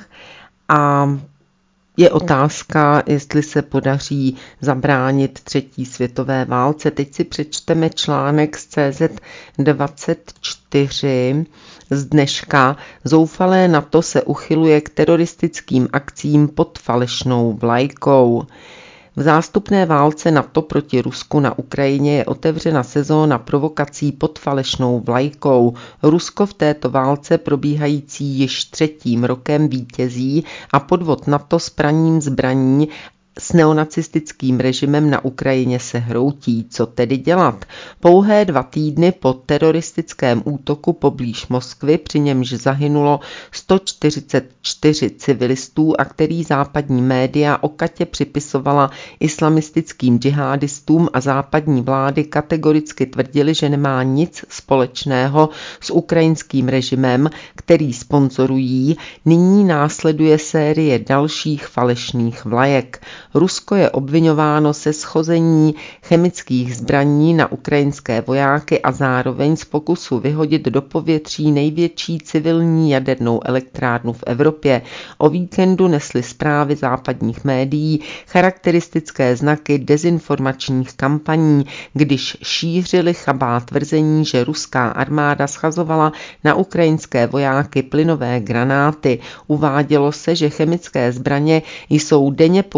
a je otázka, jestli se podaří zabránit třetí světové válce. Teď si přečteme článek z C Z dvacet čtyři z dneška. Zoufalé NATO se uchyluje k teroristickým akcím pod falešnou vlajkou. V zástupné válce NATO proti Rusku na Ukrajině je otevřena sezóna provokací pod falešnou vlajkou. Rusko v této válce probíhající již třetím rokem vítězí a podvod NATO s praním zbraní s neonacistickým režimem na Ukrajině se hroutí. Co tedy dělat? Pouhé dva týdny po teroristickém útoku poblíž Moskvy, při němž zahynulo sto čtyřicet čtyři civilistů a který západní média okatě připisovala islamistickým džihadistům a západní vlády kategoricky tvrdili, že nemá nic společného s ukrajinským režimem, který sponzorují, nyní následuje série dalších falešných vlajek. Rusko je obviňováno se schození chemických zbraní na ukrajinské vojáky a zároveň z pokusu vyhodit do povětří největší civilní jadernou elektrárnu v Evropě. O víkendu nesly zprávy západních médií charakteristické znaky dezinformačních kampaní, když šířili chabá tvrzení, že ruská armáda schazovala na ukrajinské vojáky plynové granáty. Uvádělo se, že chemické zbraně jsou denně používány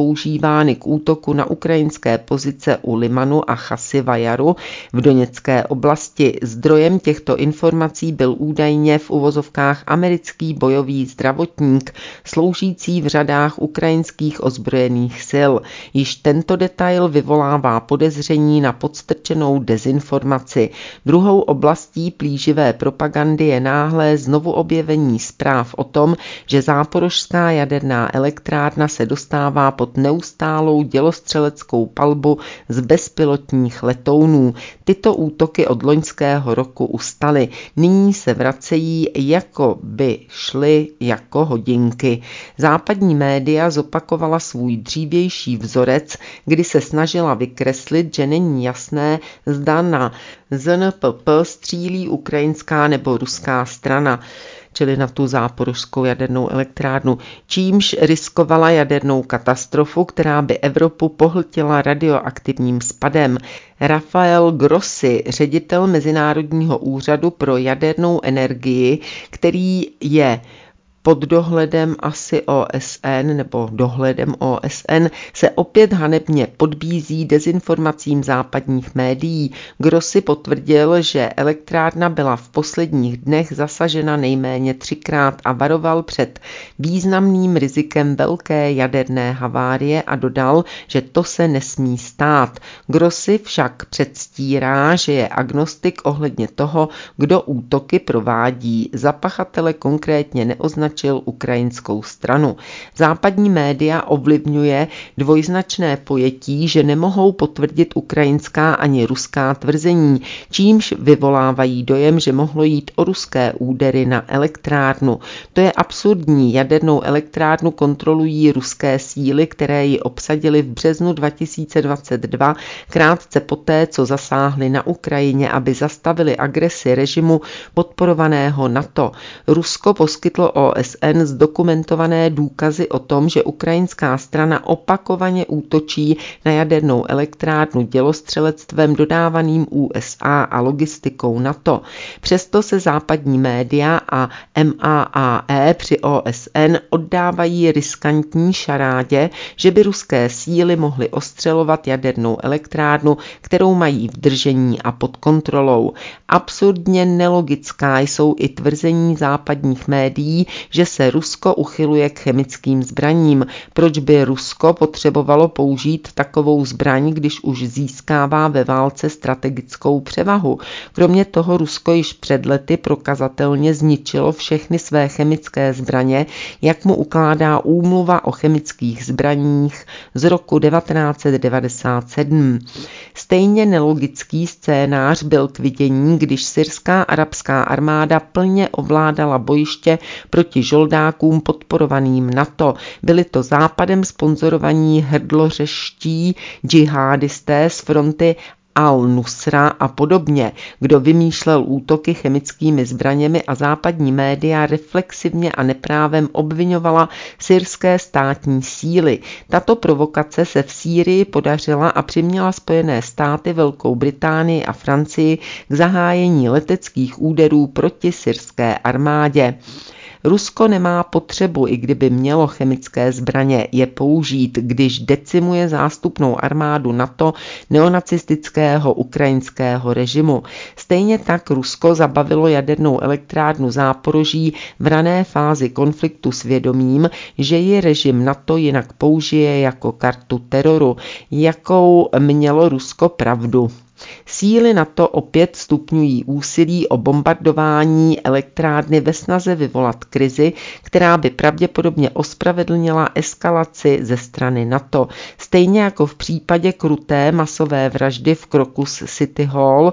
vyzývány k útoku na ukrajinské pozice u Limanu a Chasiva Jaru v Doněcké oblasti. Zdrojem těchto informací byl údajně v uvozovkách americký bojový zdravotník, sloužící v řadách ukrajinských ozbrojených sil. Již tento detail vyvolává podezření na podstrčenou dezinformaci. Druhou oblastí plíživé propagandy je náhlé znovu objevení zpráv o tom, že záporožská jaderná elektrárna se dostává pod neustálou dělostřeleckou palbu z bezpilotních letounů. Tyto útoky od loňského roku ustaly. Nyní se vracejí, jako by šly jako hodinky. Západní média zopakovala svůj dřívější vzorec, kdy se snažila vykreslit, že není jasné, zda na Z N P P střílí ukrajinská nebo ruská strana, čili na tu záporožskou jadernou elektrárnu, čímž riskovala jadernou katastrofu, která by Evropu pohltila radioaktivním spadem. Rafael Grossi, ředitel Mezinárodního úřadu pro jadernou energii, který je pod dohledem asi O S N nebo dohledem O S N, se opět hanebně podbízí dezinformacím západních médií. Grossi potvrdil, že elektrárna byla v posledních dnech zasažena nejméně třikrát a varoval před významným rizikem velké jaderné havárie a dodal, že to se nesmí stát. Grossi však předstírá, že je agnostik ohledně toho, kdo útoky provádí. Za pachatele konkrétně neoznačil ukrajinskou stranu. Západní média ovlivňuje dvojznačné pojetí, že nemohou potvrdit ukrajinská ani ruská tvrzení, čímž vyvolávají dojem, že mohlo jít o ruské údery na elektrárnu. To je absurdní. Jadernou elektrárnu kontrolují ruské síly, které ji obsadily v březnu dva tisíce dvacet dva, krátce poté, co zasáhly na Ukrajině, aby zastavili agresi režimu podporovaného NATO. Rusko poskytlo O S N zdokumentované důkazy o tom, že ukrajinská strana opakovaně útočí na jadernou elektrárnu dělostřelectvem dodávaným U S A a logistikou NATO. Přesto se západní média a M A A E při O S N oddávají riskantní šarádě, že by ruské síly mohly ostřelovat jadernou elektrárnu, kterou mají v držení a pod kontrolou. Absurdně nelogická jsou i tvrzení západních médií, že se Rusko uchyluje k chemickým zbraním. Proč by Rusko potřebovalo použít takovou zbraň, když už získává ve válce strategickou převahu? Kromě toho Rusko již před lety prokazatelně zničilo všechny své chemické zbraně, jak mu ukládá úmluva o chemických zbraních z roku devatenáct set devadesát sedm. Stejně nelogický scénář byl k vidění, když syrská arabská armáda plně ovládala bojiště proti žoldákům podporovaným NATO. Byli to západem sponzorovaní hrdlořeští džihádisté z fronty Al-Nusra a podobně, kdo vymýšlel útoky chemickými zbraněmi, a západní média reflexivně a neprávem obvinovala syrské státní síly. Tato provokace se v Sýrii podařila a přiměla Spojené státy, Velkou Británii a Francii k zahájení leteckých úderů proti syrské armádě. Rusko nemá potřebu, i kdyby mělo chemické zbraně, je použít, když decimuje zástupnou armádu NATO neonacistického ukrajinského režimu. Stejně tak Rusko zabavilo jadernou elektrárnu Záporoží v rané fázi konfliktu s vědomím, že ji režim NATO jinak použije jako kartu teroru, jakou mělo Rusko pravdu. Síly NATO opět stupňují úsilí o bombardování elektrárny ve snaze vyvolat krizi, která by pravděpodobně ospravedlnila eskalaci ze strany NATO. Stejně jako v případě kruté masové vraždy v Crocus City Hall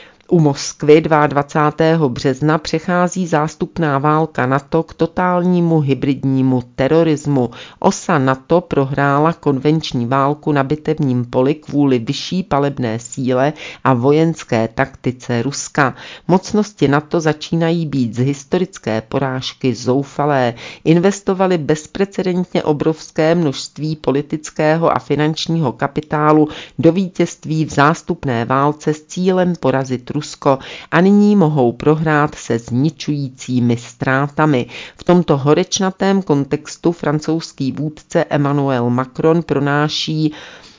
u Moskvy dvacátého druhého března přechází zástupná válka NATO k totálnímu hybridnímu terorismu. Osa NATO prohrála konvenční válku na bitevním poli kvůli vyšší palebné síle a vojenské taktice Ruska. Mocnosti NATO začínají být z historické porážky zoufalé. Investovali bezprecedentně obrovské množství politického a finančního kapitálu do vítězství v zástupné válce s cílem porazit Rusko Rusko a nyní mohou prohrát se zničujícími ztrátami. V tomto horečnatém kontextu francouzský vůdce Emmanuel Macron pronáší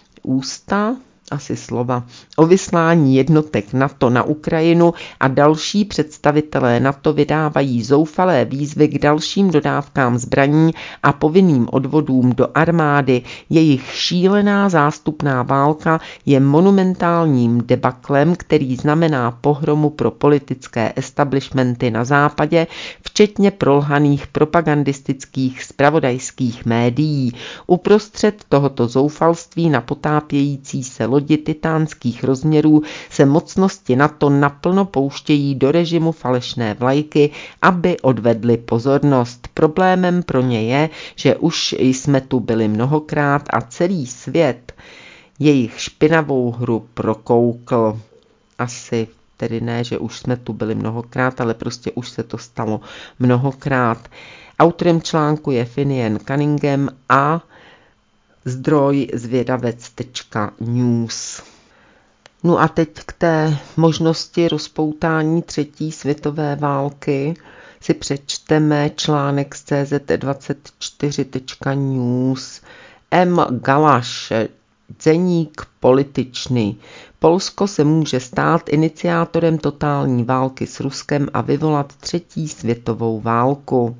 ústa, asi slova, o vyslání jednotek NATO na Ukrajinu a další představitelé NATO vydávají zoufalé výzvy k dalším dodávkám zbraní a povinným odvodům do armády. Jejich šílená zástupná válka je monumentálním debaklem, který znamená pohromu pro politické establishmenty na západě, včetně prolhaných propagandistických zpravodajských médií. Uprostřed tohoto zoufalství na potápějící se lodi titánských rozměrů se mocnosti NATO naplno pouštějí do režimu falešné vlajky, aby odvedli pozornost. Problémem pro ně je, že už jsme tu byli mnohokrát a celý svět jejich špinavou hru prokoukl. Asi tedy ne, že už jsme tu byli mnohokrát, ale prostě už se to stalo mnohokrát. Autorem článku je Finian Cunningham a zdroj zvědavec tečka news. No a teď k té možnosti rozpoutání třetí světové války si přečteme článek z C Z dvacet čtyři tečka news. M. Galaš, deník političný. Polsko se může stát iniciátorem totální války s Ruskem a vyvolat třetí světovou válku.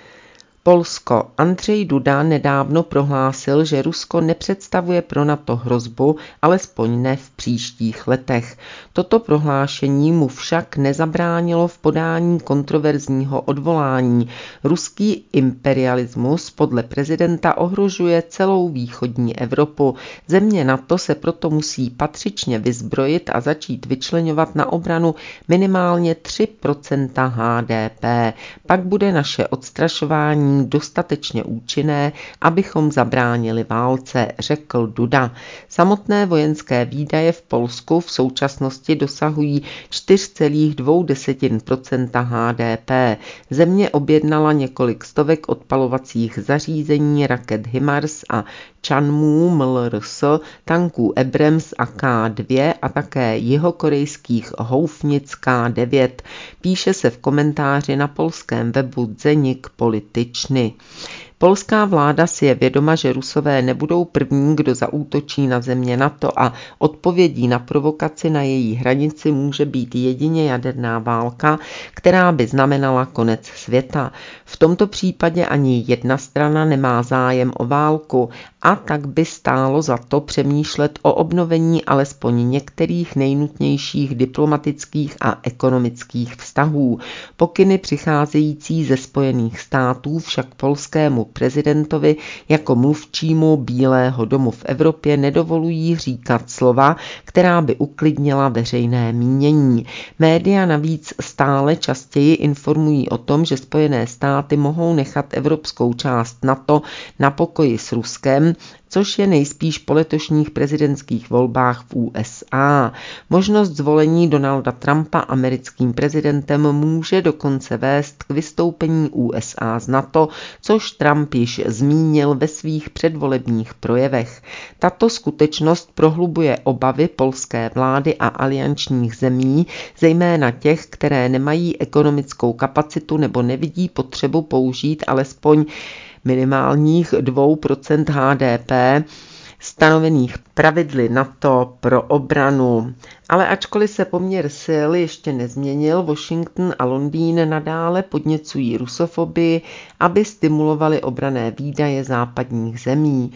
Polsko. Andřej Duda nedávno prohlásil, že Rusko nepředstavuje pro NATO hrozbu, alespoň ne v příštích letech. Toto prohlášení mu však nezabránilo v podání kontroverzního odvolání. Ruský imperialismus podle prezidenta ohrožuje celou východní Evropu. Země NATO se proto musí patřičně vyzbrojit a začít vyčleňovat na obranu minimálně tři procenta H D P. Pak bude naše odstrašování dostatečně účinné, abychom zabránili válce, řekl Duda. Samotné vojenské výdaje v Polsku v současnosti dosahují čtyři celá dvě procenta H D P. Země objednala několik stovek odpalovacích zařízení, raket HIMARS a Chanmu M L R S, tanků Abrams a K dva a také jihokorejských houfnic K devět. Píše se v komentáři na polském webu Deník političný. Polská vláda si je vědoma, že Rusové nebudou první, kdo zaútočí na země NATO a odpovědí na provokaci na její hranici může být jedině jaderná válka, která by znamenala konec světa. V tomto případě ani jedna strana nemá zájem o válku a tak by stálo za to přemýšlet o obnovení alespoň některých nejnutnějších diplomatických a ekonomických vztahů. Pokyny přicházející ze Spojených států však polskému prezidentovi jako mluvčímu Bílého domu v Evropě nedovolují říkat slova, která by uklidnila veřejné mínění. Média navíc stále častěji informují o tom, že Spojené státy mohou nechat evropskou část NATO na pokoji s Ruskem, což je nejspíš po letošních prezidentských volbách v U S A. Možnost zvolení Donalda Trumpa americkým prezidentem může dokonce vést k vystoupení U S A z NATO, což Trump již zmínil ve svých předvolebních projevech. Tato skutečnost prohlubuje obavy polské vlády a aliančních zemí, zejména těch, které nemají ekonomickou kapacitu nebo nevidí potřebu použít alespoň minimálních dvě procenta H D P stanovených pravidly NATO pro obranu. Ale ačkoliv se poměr sil ještě nezměnil, Washington a Londýn nadále podněcují rusofobii, aby stimulovali obranné výdaje západních zemí.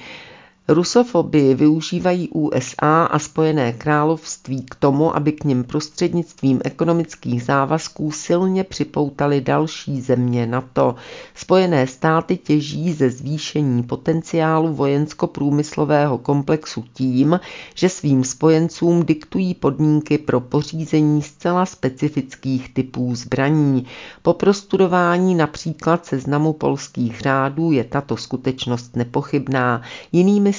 Rusofobii využívají U S A a Spojené království k tomu, aby k nim prostřednictvím ekonomických závazků silně připoutali další země NATO. Spojené státy těží ze zvýšení potenciálu vojensko-průmyslového komplexu tím, že svým spojencům diktují podmínky pro pořízení zcela specifických typů zbraní. Po prostudování například seznamu polských řádů je tato skutečnost nepochybná. Jinými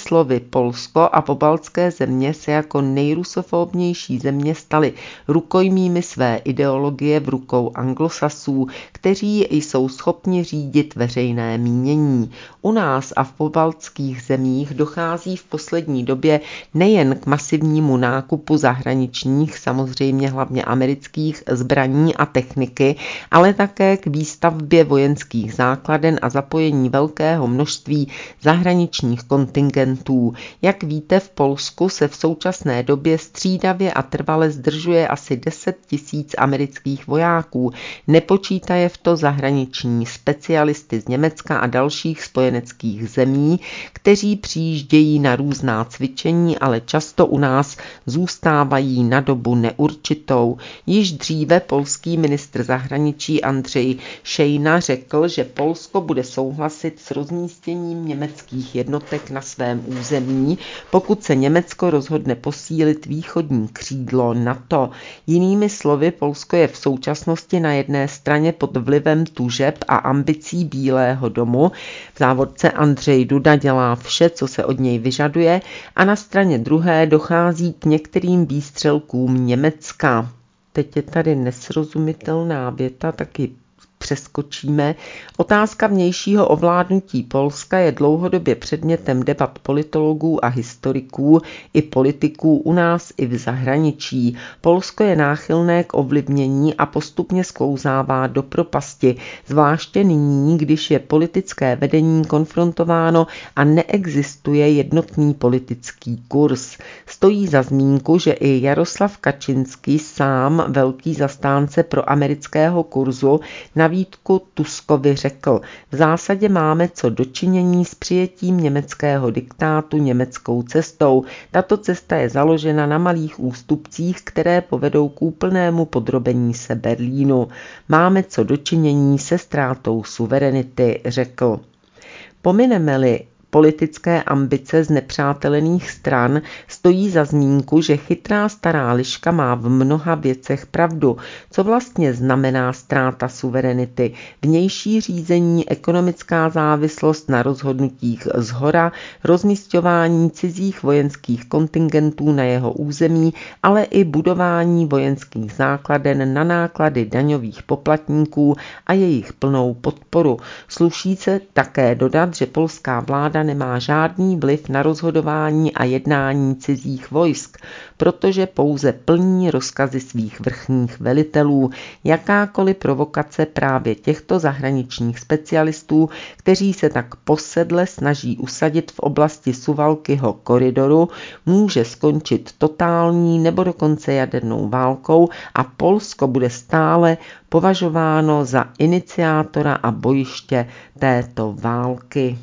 slovy, Polsko a pobaltské země se jako nejrusofobnější země staly rukojmími své ideologie v rukou anglosasů, kteří jsou schopni řídit veřejné mínění. U nás a v pobaltských zemích dochází v poslední době nejen k masivnímu nákupu zahraničních, samozřejmě hlavně amerických zbraní a techniky, ale také k výstavbě vojenských základen a zapojení velkého množství zahraničních kontingentů. Jak víte, v Polsku se v současné době střídavě a trvale zdržuje asi deset tisíc amerických vojáků. Nepočítaje v to zahraniční specialisty z Německa a dalších spojeneckých zemí, kteří přijíždějí na různá cvičení, ale často u nás zůstávají na dobu neurčitou. Již dříve polský ministr zahraničí Andřej Šejna řekl, že Polsko bude souhlasit s rozmístěním německých jednotek na svém území, pokud se Německo rozhodne posílit východní křídlo NATO. Jinými slovy, Polsko je v současnosti na jedné straně pod vlivem tužeb a ambicí Bílého domu, v závorce Andřej Duda dělá vše, co se od něj vyžaduje, a na straně druhé dochází k některým výstřelkům Německa. Teď je tady nesrozumitelná věta, taky přeskočíme. Otázka vnějšího ovládnutí Polska je dlouhodobě předmětem debat politologů a historiků i politiků u nás i v zahraničí. Polsko je náchylné k ovlivnění a postupně sklouzává do propasti, zvláště nyní, když je politické vedení konfrontováno a neexistuje jednotný politický kurz. Stojí za zmínku, že i Jaroslav Kačinský, sám velký zastánce proamerického kurzu, na výtku Tuskovi řekl: v zásadě máme co dočinění s přijetím německého diktátu německou cestou. Tato cesta je založena na malých ústupcích, které povedou k úplnému podrobení se Berlínu. Máme co dočinění se ztrátou suverenity, řekl. Pomineme-li politické ambice z nepřátelených stran, stojí za zmínku, že chytrá stará liška má v mnoha věcech pravdu. Co vlastně znamená ztráta suverenity? Vnější řízení, ekonomická závislost na rozhodnutích zhora, rozmisťování cizích vojenských kontingentů na jeho území, ale i budování vojenských základen na náklady daňových poplatníků a jejich plnou podporu. Sluší se také dodat, že polská vláda nemá žádný vliv na rozhodování a jednání cizích vojsk, protože pouze plní rozkazy svých vrchních velitelů. Jakákoliv provokace právě těchto zahraničních specialistů, kteří se tak posedle snaží usadit v oblasti Suwałkiho koridoru, může skončit totální nebo dokonce jadernou válkou a Polsko bude stále považováno za iniciátora a bojiště této války.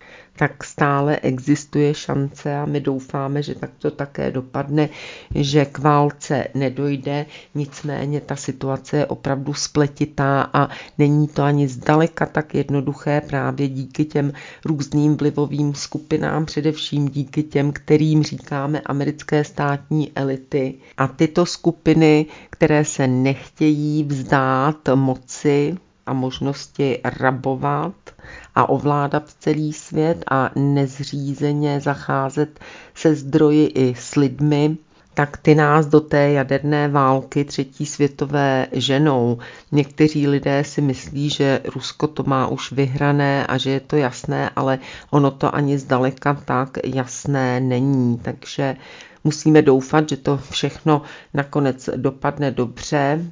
Tak stále existuje šance a my doufáme, že tak to také dopadne, že k válce nedojde, nicméně ta situace je opravdu spletitá a není to ani zdaleka tak jednoduché právě díky těm různým vlivovým skupinám, především díky těm, kterým říkáme americké státní elity. A tyto skupiny, které se nechtějí vzdát moci a možnosti rabovat a ovládat celý svět a nezřízeně zacházet se zdroji i s lidmi, tak ty nás do té jaderné války třetí světové ženou. Někteří lidé si myslí, že Rusko to má už vyhrané a že je to jasné, ale ono to ani zdaleka tak jasné není. Takže musíme doufat, že to všechno nakonec dopadne dobře,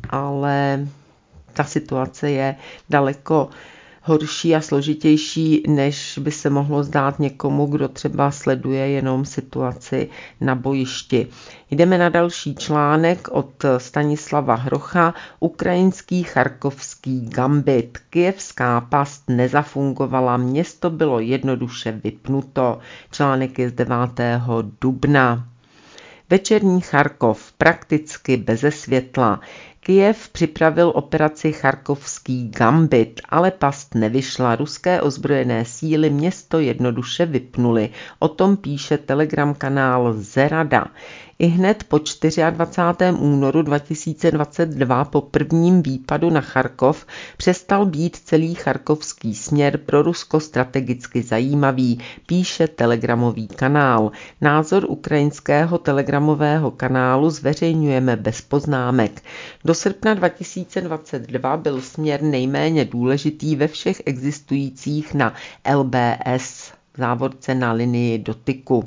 ale ta situace je daleko horší a složitější, než by se mohlo zdát někomu, kdo třeba sleduje jenom situaci na bojišti. Jdeme na další článek od Stanislava Hrocha. Ukrajinský charkovský gambit. Kyjevská past nezafungovala, město bylo jednoduše vypnuto. Článek je z devátého dubna. Večerní Charkov, prakticky beze světla. Kyjev připravil operaci Charkovský gambit, ale past nevyšla. Ruské ozbrojené síly město jednoduše vypnuly. O tom píše telegram kanál Zerada. I hned po dvacátého čtvrtého únoru dva tisíce dvacet dva po prvním výpadu na Charkov přestal být celý charkovský směr pro Rusko strategicky zajímavý, píše telegramový kanál. Názor ukrajinského telegramového kanálu zveřejňujeme bez poznámek. Do srpna dva tisíce dvacet dva byl směr nejméně důležitý ve všech existujících na L B S, v závorce na linii dotyku.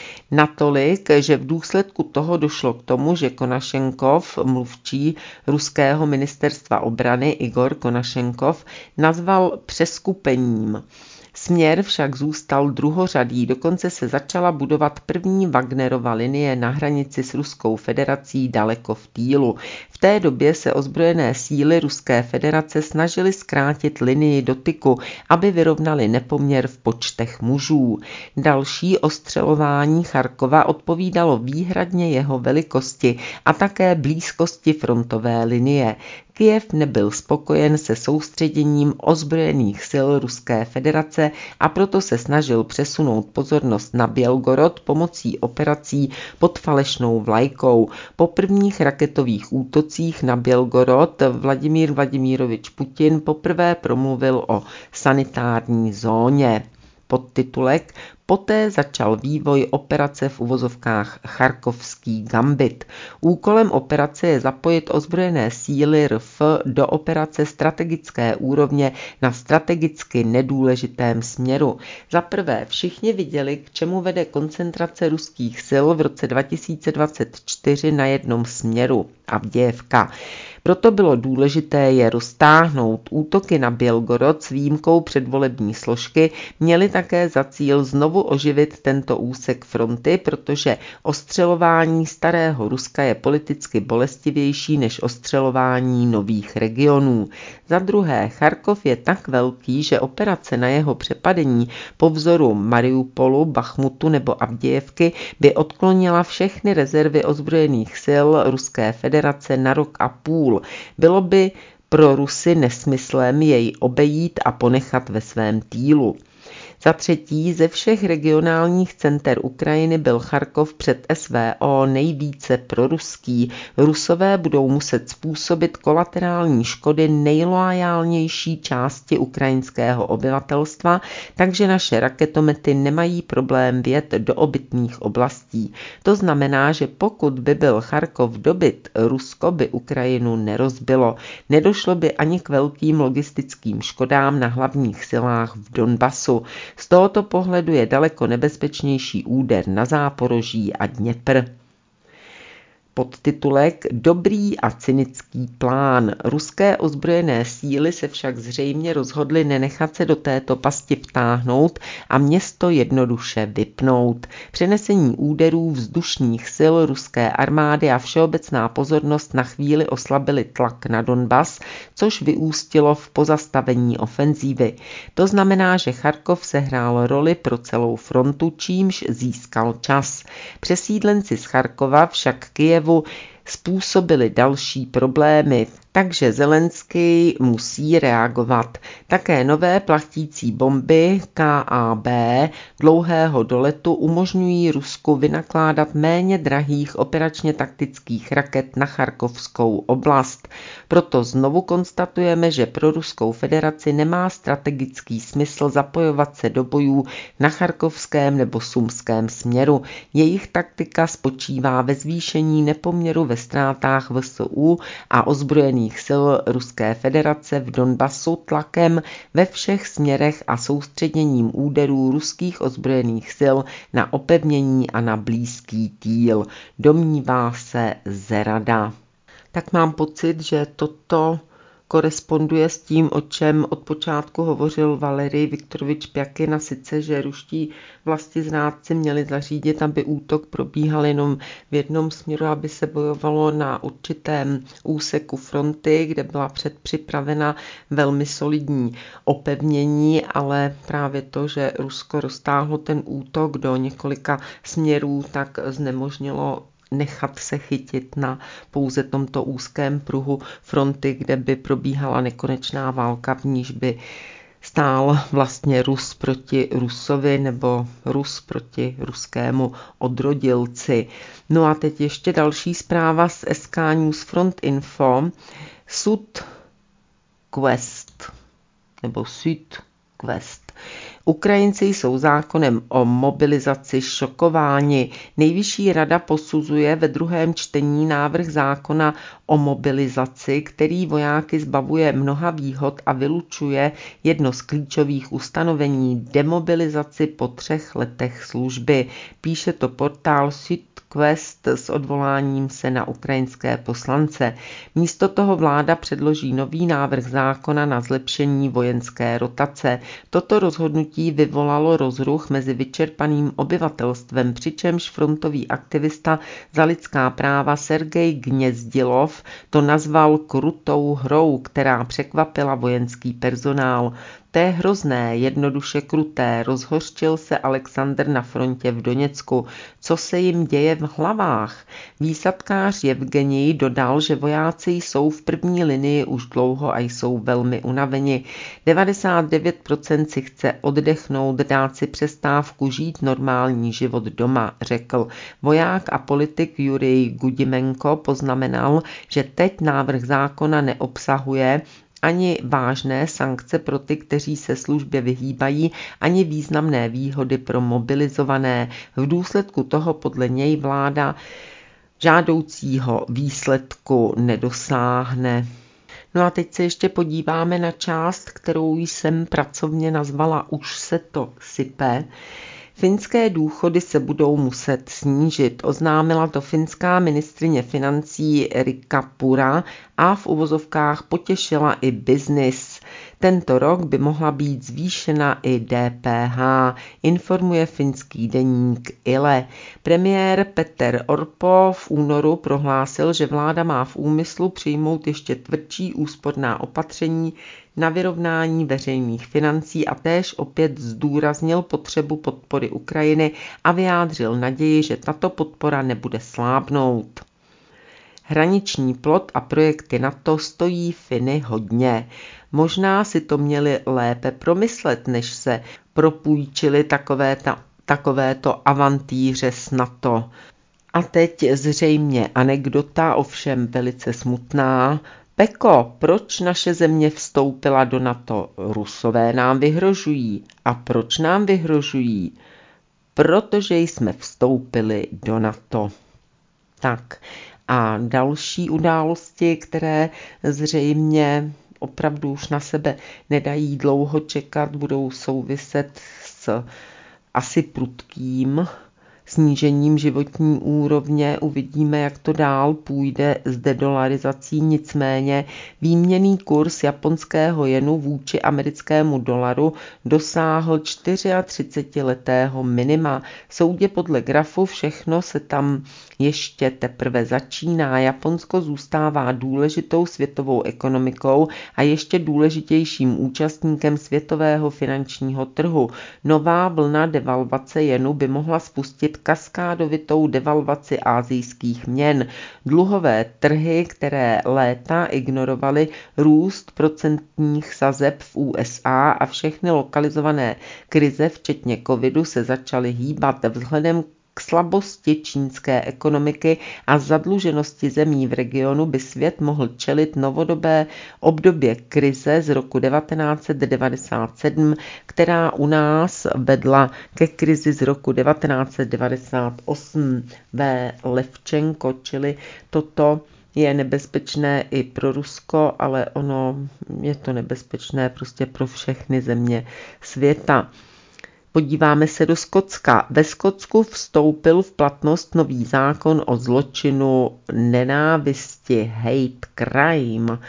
Natolik, že v důsledku toho došlo k tomu, že Konašenkov, mluvčí ruského ministerstva obrany Igor Konašenkov, nazval přeskupením. Směr však zůstal druhořadý, dokonce se začala budovat první Wagnerova linie na hranici s Ruskou federací daleko v týlu. V té době se ozbrojené síly Ruské federace snažily zkrátit linii dotyku, aby vyrovnali nepoměr v počtech mužů. Další ostřelování Charkova odpovídalo výhradně jeho velikosti a také blízkosti frontové linie. Kyjev nebyl spokojen se soustředěním ozbrojených sil Ruské federace a proto se snažil přesunout pozornost na Bělgorod pomocí operací pod falešnou vlajkou. Po prvních raketových útocích na Bělgorod Vladimír Vladimírovič Putin poprvé promluvil o sanitární zóně. Podtitulek: Poté začal vývoj operace v uvozovkách Charkovský gambit. Úkolem operace je zapojit ozbrojené síly R F do operace strategické úrovně na strategicky nedůležitém směru. Za prvé, všichni viděli, k čemu vede koncentrace ruských sil v roce dva tisíce dvacet čtyři na jednom směru, Avdějevka. Proto bylo důležité je roztáhnout. Útoky na Bělgorod s výjimkou předvolební složky měly také za cíl znovu oživit tento úsek fronty, protože ostřelování starého Ruska je politicky bolestivější než ostřelování nových regionů. Za druhé, Charkov je tak velký, že operace na jeho přepadení po vzoru Mariupolu, Bachmutu nebo Avdějevky by odklonila všechny rezervy ozbrojených sil Ruské federace na rok a půl. Bylo by pro Rusy nesmyslem jej obejít a ponechat ve svém týlu. Za třetí, ze všech regionálních center Ukrajiny byl Charkov před S V O nejvíce proruský. Rusové budou muset způsobit kolaterální škody nejloajálnější části ukrajinského obyvatelstva, takže naše raketomety nemají problém vjet do obytných oblastí. To znamená, že pokud by byl Charkov dobyt, Rusko by Ukrajinu nerozbilo. Nedošlo by ani k velkým logistickým škodám na hlavních silách v Donbasu. Z tohoto pohledu je daleko nebezpečnější úder na Záporoží a Dněpr. Podtitulek: Dobrý a cynický plán. Ruské ozbrojené síly se však zřejmě rozhodly nenechat se do této pasti vtáhnout a město jednoduše vypnout. Přenesení úderů vzdušných sil ruské armády a všeobecná pozornost na chvíli oslabily tlak na Donbas, což vyústilo v pozastavení ofenzívy. To znamená, že Charkov sehrál roli pro celou frontu, čímž získal čas. Přesídlenci z Charkova však Kyjevu způsobili další problémy, takže Zelenský musí reagovat. Také nové plachtící bomby K A B dlouhého doletu umožňují Rusku vynakládat méně drahých operačně taktických raket na Charkovskou oblast. Proto znovu konstatujeme, že pro Ruskou federaci nemá strategický smysl zapojovat se do bojů na charkovském nebo sumském směru. Jejich taktika spočívá ve zvýšení nepoměru ve ztrátách V S U a ozbrojených sil Ruské federace v Donbasu tlakem ve všech směrech a soustředěním úderů ruských ozbrojených sil na opevnění a na blízký týl, domnívá se Zerada. Tak mám pocit, že toto koresponduje s tím, o čem od počátku hovořil Valerij Viktorovič Pjakin, a sice, že ruští vlastizrádci měli zařídit, aby útok probíhal jenom v jednom směru, aby se bojovalo na určitém úseku fronty, kde byla předpřipravena velmi solidní opevnění, ale právě to, že Rusko roztáhlo ten útok do několika směrů, tak znemožnilo nechat se chytit na pouze tomto úzkém pruhu fronty, kde by probíhala nekonečná válka, v níž by stál vlastně Rus proti Rusovi nebo Rus proti ruskému odrodilci. No a teď ještě další zpráva z S K News Front Info. Sud Quest nebo Sud Quest. Ukrajinci jsou zákonem o mobilizaci šokováni. Nejvyšší rada posuzuje ve druhém čtení návrh zákona o mobilizaci, který vojáky zbavuje mnoha výhod a vylučuje jedno z klíčových ustanovení – demobilizaci po třech letech služby. Píše to portál Sud Quest s odvoláním se na ukrajinské poslance. Místo toho vláda předloží nový návrh zákona na zlepšení vojenské rotace. Toto rozhodnutí vyvolalo rozruch mezi vyčerpaným obyvatelstvem, přičemž frontový aktivista za lidská práva Sergej Gnězdilov to nazval krutou hrou, která překvapila vojenský personál. To je hrozné, jednoduše kruté, rozhořčil se Alexandr na frontě v Doněcku. Co se jim děje v hlavách? Výsadkář Evgenij dodal, že vojáci jsou v první linii už dlouho a jsou velmi unaveni. devadesát devět procent si chce oddechnout, dát si přestávku, žít normální život doma, řekl. Voják a politik Jurij Gudimenko poznamenal, že teď návrh zákona neobsahuje ani vážné sankce pro ty, kteří se službě vyhýbají, ani významné výhody pro mobilizované. V důsledku toho podle něj vláda žádoucího výsledku nedosáhne. No a teď se ještě podíváme na část, kterou jsem pracovně nazvala Už se to sype. Finské důchody se budou muset snížit, oznámila to finská ministryně financí Riikka Purra a v uvozovkách potěšila i biznis. Tento rok by mohla být zvýšena i D P H, informuje finský deník Yle. Premiér Peter Orpo v únoru prohlásil, že vláda má v úmyslu přijmout ještě tvrdší úsporná opatření na vyrovnání veřejných financí a též opět zdůraznil potřebu podpory Ukrajiny a vyjádřil naději, že tato podpora nebude slábnout. Hraniční plot a projekty NATO stojí Finy hodně. Možná si to měli lépe promyslet, než se propůjčili takové ta, takovéto avantýře s NATO. A teď zřejmě anekdota, ovšem velice smutná. Peko, proč naše země vstoupila do NATO? Rusové nám vyhrožují. A proč nám vyhrožují? Protože jsme vstoupili do NATO. Tak a další události, které zřejmě opravdu už na sebe nedají dlouho čekat, budou souviset s asi prudkým snížením životní úrovně. Uvidíme, jak to dál půjde s dedolarizací, nicméně výměnný kurz japonského jenu vůči americkému dolaru dosáhl čtyřicetiletého minima. Soudě podle grafu všechno se tam ještě teprve začíná. Japonsko zůstává důležitou světovou ekonomikou a ještě důležitějším účastníkem světového finančního trhu. Nová vlna devalvace jenu by mohla spustit kaskádovitou devalvaci asijských měn. Dluhové trhy, které léta ignorovaly růst procentních sazeb v U S A a všechny lokalizované krize, včetně covidu, se začaly hýbat vzhledem k slabosti čínské ekonomiky a zadluženosti zemí v regionu by svět mohl čelit novodobé období krize z roku devatenáct set devadesát sedm, která u nás vedla ke krizi z roku devatenáct set devadesát osm. V. Levčenko, čili toto je nebezpečné i pro Rusko, ale ono je to nebezpečné prostě pro všechny země světa. Podíváme se do Skotska. Ve Skotsku vstoupil v platnost nový zákon o zločinu nenávisti, hate crime.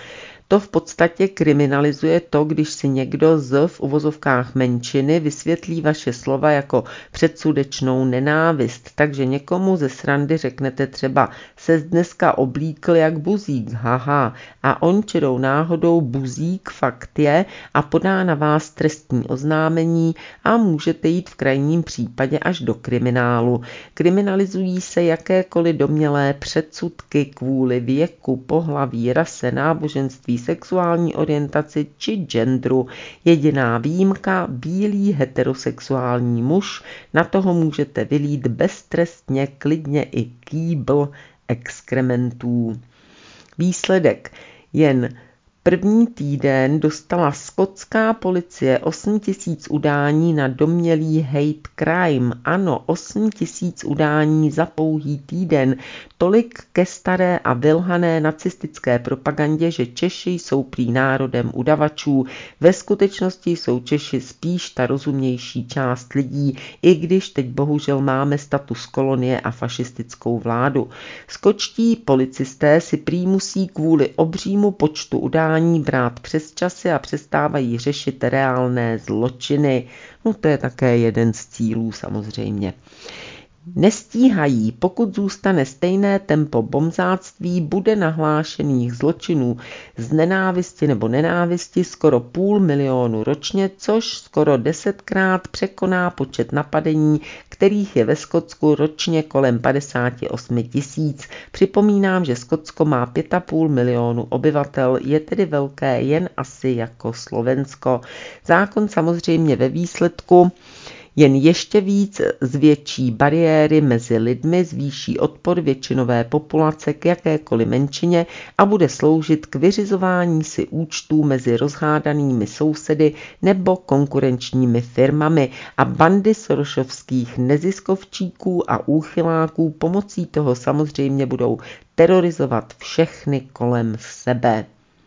To v podstatě kriminalizuje to, když si někdo z v uvozovkách menšiny vysvětlí vaše slova jako předsudečnou nenávist. Takže někomu ze srandy řeknete třeba ses dneska oblíkl jak buzík, haha, a on čirou náhodou buzík fakt je a podá na vás trestní oznámení a můžete jít v krajním případě až do kriminálu. Kriminalizují se jakékoliv domnělé předsudky kvůli věku, pohlaví, rase, náboženství, sexuální orientaci či genderu. Jediná výjimka, bílý heterosexuální muž, na toho můžete vylít beztrestně klidně i kýbl exkrementů. Výsledek. Jen první týden dostala skotská policie osm tisíc udání na domnělý hate crime. Ano, osm tisíc udání za pouhý týden. Tolik ke staré a vylhané nacistické propagandě, že Češi jsou prý národem udavačů. Ve skutečnosti jsou Češi spíš ta rozumnější část lidí, i když teď bohužel máme status kolonie a fašistickou vládu. Skotští policisté si prý musí kvůli obřímu počtu udání brát přes časy a přestávají řešit reálné zločiny. No to je také jeden z cílů samozřejmě. Nestíhají, pokud zůstane stejné tempo bombzáctví, bude nahlášených zločinů z nenávisti nebo nenávisti skoro půl milionu ročně, což skoro desetkrát překoná počet napadení, kterých je ve Skotsku ročně kolem padesát osm tisíc. Připomínám, že Skotsko má pět a půl milionu obyvatel, je tedy velké jen asi jako Slovensko. Zákon samozřejmě ve výsledku jen ještě víc zvětší bariéry mezi lidmi, zvýší odpor většinové populace k jakékoliv menšině a bude sloužit k vyřizování si účtů mezi rozhádanými sousedy nebo konkurenčními firmami a bandy sorošovských neziskovčíků a úchyláků pomocí toho samozřejmě budou terorizovat všechny kolem sebe.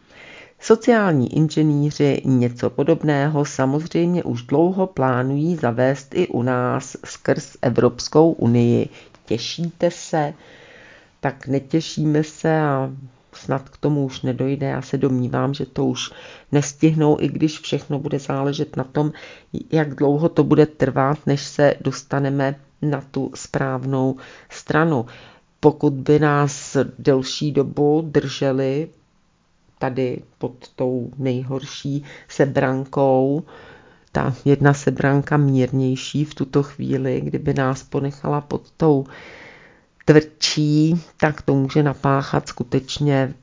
Sociální inženýři něco podobného samozřejmě už dlouho plánují zavést i u nás skrz Evropskou unii. Těšíte se? Tak netěšíme se a snad k tomu už nedojde. Já se domnívám, že to už nestihnou, i když všechno bude záležet na tom, jak dlouho to bude trvat, než se dostaneme na tu správnou stranu. Pokud by nás delší dobu drželi tady pod tou nejhorší sebrankou, ta jedna sebranka mírnější v tuto chvíli, kdyby nás ponechala pod tou tvrdší, tak to může napáchat skutečně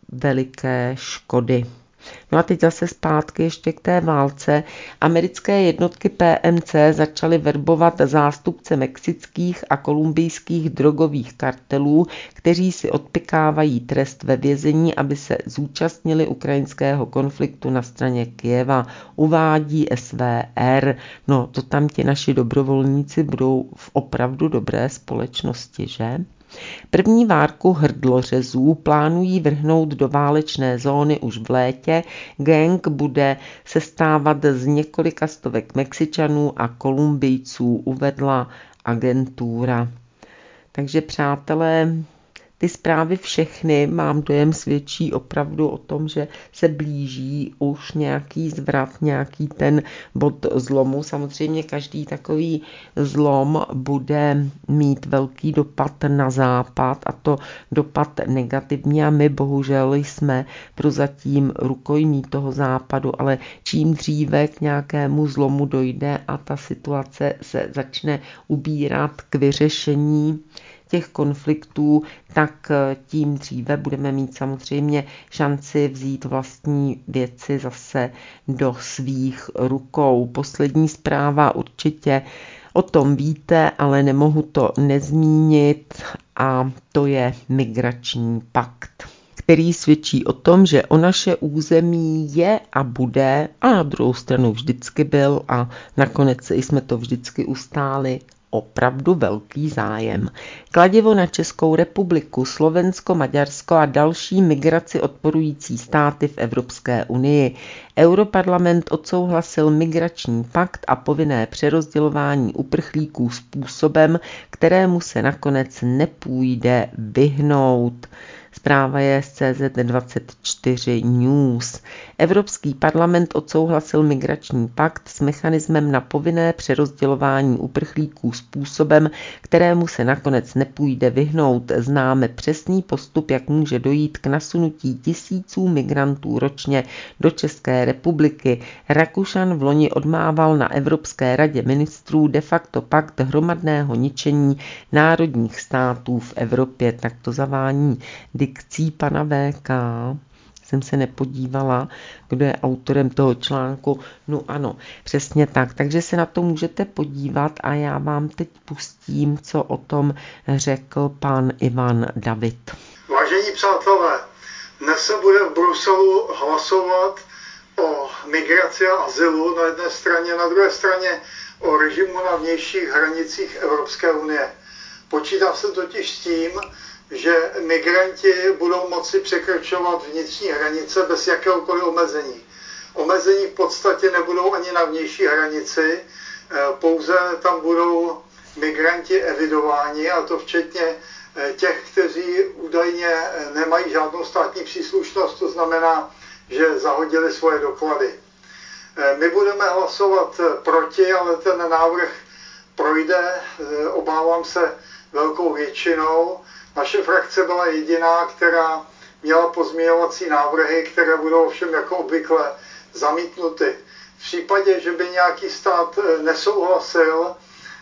veliké škody. No a teď zase zpátky ještě k té válce. Americké jednotky P M C začaly verbovat zástupce mexických a kolumbijských drogových kartelů, kteří si odpikávají trest ve vězení, aby se zúčastnili ukrajinského konfliktu na straně Kyjeva, uvádí S V R. No to tam ti naši dobrovolníci budou v opravdu dobré společnosti, že? První várku hrdlořezů plánují vrhnout do válečné zóny už v létě. Gang bude sestávat z několika stovek Mexičanů a Kolumbijců, uvedla agentura. Takže přátelé, ty zprávy všechny, mám dojem, svědčí opravdu o tom, že se blíží už nějaký zvrat, nějaký ten bod zlomu. Samozřejmě každý takový zlom bude mít velký dopad na západ a to dopad negativní a my bohužel jsme prozatím rukojmí toho západu, ale čím dříve k nějakému zlomu dojde a ta situace se začne ubírat k vyřešení těch konfliktů, tak tím dříve budeme mít samozřejmě šanci vzít vlastní věci zase do svých rukou. Poslední zpráva určitě o tom víte, ale nemohu to nezmínit a to je migrační pakt, který svědčí o tom, že o naše území je a bude a na druhou stranu vždycky byl a nakonec jsme to vždycky ustáli opravdu velký zájem. Kladivo na Českou republiku, Slovensko, Maďarsko a další migraci odporující státy v Evropské unii. Europarlament odsouhlasil migrační pakt a povinné přerozdělování uprchlíků způsobem, kterému se nakonec nepůjde vyhnout. Zpráva je z C Z dvacet čtyři News. Evropský parlament odsouhlasil migrační pakt s mechanismem na povinné přerozdělování uprchlíků způsobem, kterému se nakonec nepůjde vyhnout. Známe přesný postup, jak může dojít k nasunutí tisíců migrantů ročně do České republiky. Rakušan v loni odmával na Evropské radě ministrů de facto pakt hromadného ničení národních států v Evropě. Tak to zavání dikcí pana V K. Jsem se nepodívala, kdo je autorem toho článku. No ano, přesně tak. Takže se na to můžete podívat a já vám teď pustím, co o tom řekl pan Ivan David. Vážení přátelé, dnes se bude v Bruselu hlasovat o migraci a azylu na jedné straně, na druhé straně o režimu na vnějších hranicích Evropské unie. Počítá se totiž s tím, že migranti budou moci překračovat vnitřní hranice bez jakéhokoliv omezení. Omezení v podstatě nebudou ani na vnější hranici, pouze tam budou migranti evidováni, a to včetně těch, kteří údajně nemají žádnou státní příslušnost, to znamená, že zahodili svoje doklady. My budeme hlasovat proti, ale ten návrh projde, obávám se, velkou většinou. Naše frakce byla jediná, která měla pozměňovací návrhy, které budou ovšem jako obvykle zamítnuty. V případě, že by nějaký stát nesouhlasil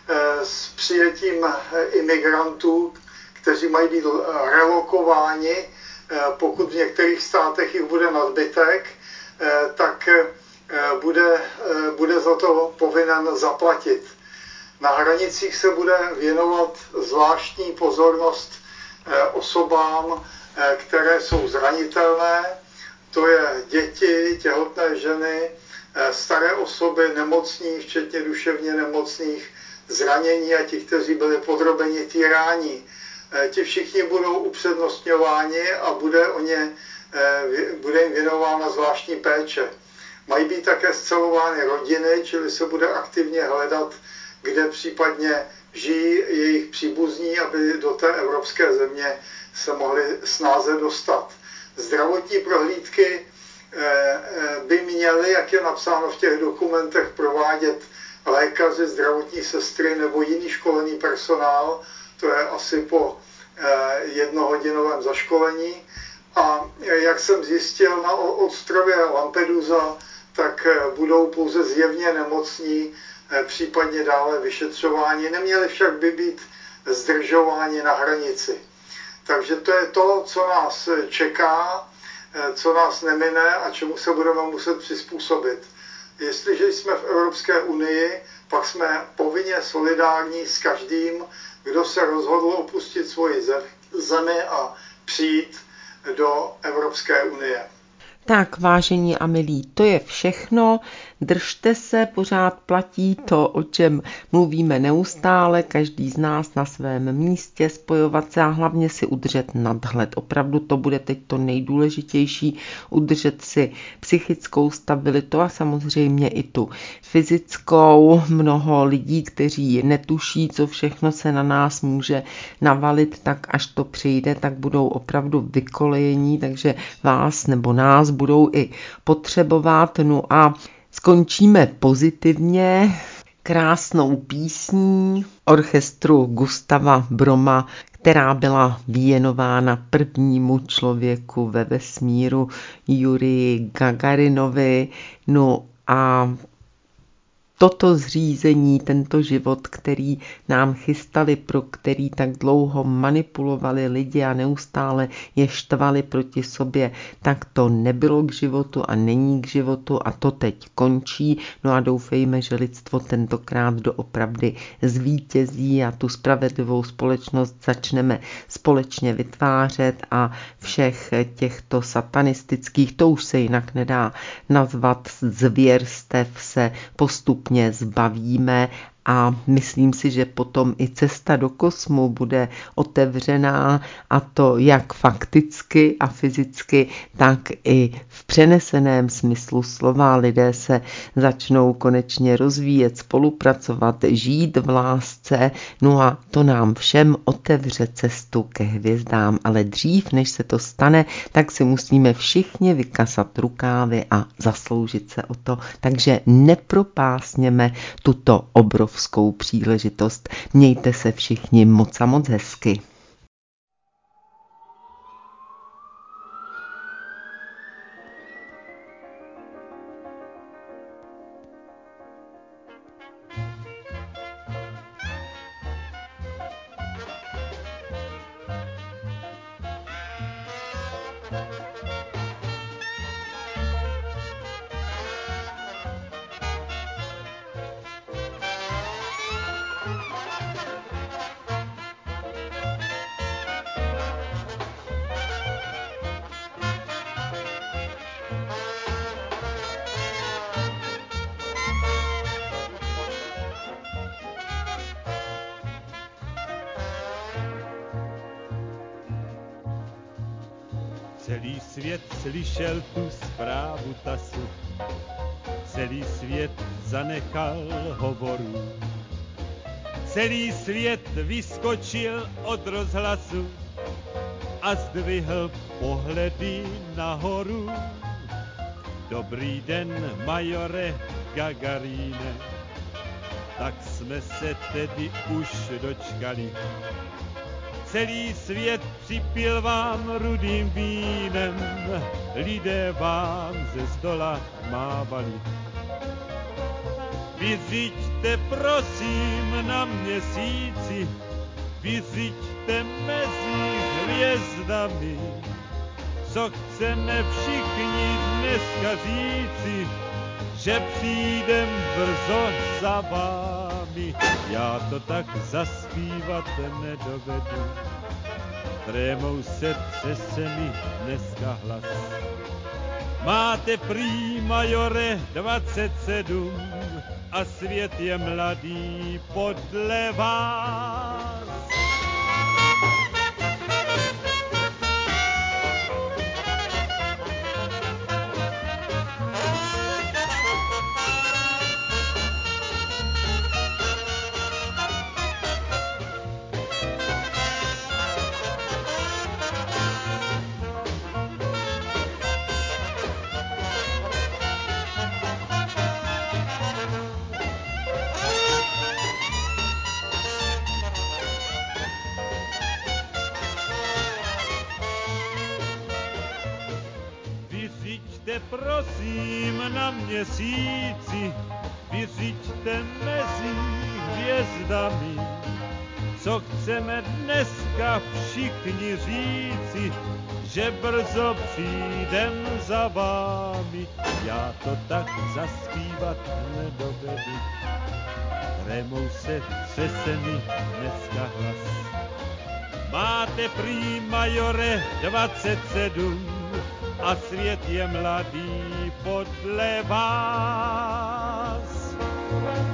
s přijetím imigrantů, kteří mají být relokováni, pokud v některých státech jich bude nadbytek, tak bude, bude za to povinen zaplatit. Na hranicích se bude věnovat zvláštní pozornost osobám, které jsou zranitelné, to je děti, těhotné ženy, staré osoby, nemocní, včetně duševně nemocných, zranění a ti, kteří byli podrobeni týrání. Ti všichni budou upřednostňováni a bude, o ně, bude jim věnována zvláštní péče. Mají být také scelovány rodiny, čili se bude aktivně hledat, kde případně žijí jejich příbuzní, aby do té evropské země se mohli snáze dostat. Zdravotní prohlídky by měly, jak je napsáno v těch dokumentech, provádět lékaři, zdravotní sestry nebo jiný školený personál, to je asi po jednohodinovém zaškolení. A jak jsem zjistil, na ostrově Lampedusa, tak budou pouze zjevně nemocní, případně dále vyšetřování. Neměli však by být zdržováni na hranici. Takže to je to, co nás čeká, co nás nemine a čemu se budeme muset přizpůsobit. Jestliže jsme v Evropské unii, pak jsme povinně solidární s každým, kdo se rozhodl opustit svoji zemi a přijít do Evropské unie. Tak, vážení a milí, to je všechno. Držte se, pořád platí to, o čem mluvíme neustále, každý z nás na svém místě, spojovat se a hlavně si udržet nadhled. Opravdu to bude teď to nejdůležitější, udržet si psychickou stabilitu a samozřejmě i tu fyzickou. Mnoho lidí, kteří netuší, co všechno se na nás může navalit, tak až to přijde, tak budou opravdu vykolejení, takže vás nebo nás budou i potřebovat. No a skončíme pozitivně krásnou písní orchestru Gustava Broma, která byla věnována prvnímu člověku ve vesmíru Juriji Gagarinovi. No a toto zřízení, tento život, který nám chystali, pro který tak dlouho manipulovali lidi a neustále je štvali proti sobě, tak to nebylo k životu a není k životu a to teď končí. No a doufejme, že lidstvo tentokrát doopravdy zvítězí a tu spravedlivou společnost začneme společně vytvářet a všech těchto satanistických, to už se jinak nedá nazvat, zvěrstev se postupně zbavíme a myslím si, že potom i cesta do kosmu bude otevřená, a to jak fakticky a fyzicky, tak i v přeneseném smyslu slova. Lidé se začnou konečně rozvíjet, spolupracovat, žít v lásce, no a to nám všem otevře cestu ke hvězdám, ale dřív, než se to stane, tak si musíme všichni vykasat rukávy a zasloužit se o to, takže nepropásněme tuto obrovskou příležitost. Mějte se všichni moc a moc hezky. Celý svět slyšel tu zprávu tasu, celý svět zanechal hovoru. Celý svět vyskočil od rozhlasu a zdvihl pohledy nahoru. Dobrý den, majore Gagaríne, tak jsme se tedy už dočkali. Celý svět připil vám rudým vínem, lidé vám ze zdola mávali. Vyřiďte prosím na měsíci, vyřiďte mezi hvězdami, co chceme všichni dneska říci, že přijdem brzo za vámi. Já to tak zaspívat nedovedu, trémou se třese mi dneska hlas. Máte prý, majore, dvacet sedm a svět je mladý podle vás. Vyřiďte prosím na měsíci, vyřiďte mezi hvězdami, co chceme dneska všichni říci, že brzo přijdem za vámi. Já to tak zaspívat nedovedu, trémou se třese mi dneska hlas. Máte prý, majore, dvacet sedm a svět je mladý podle vás.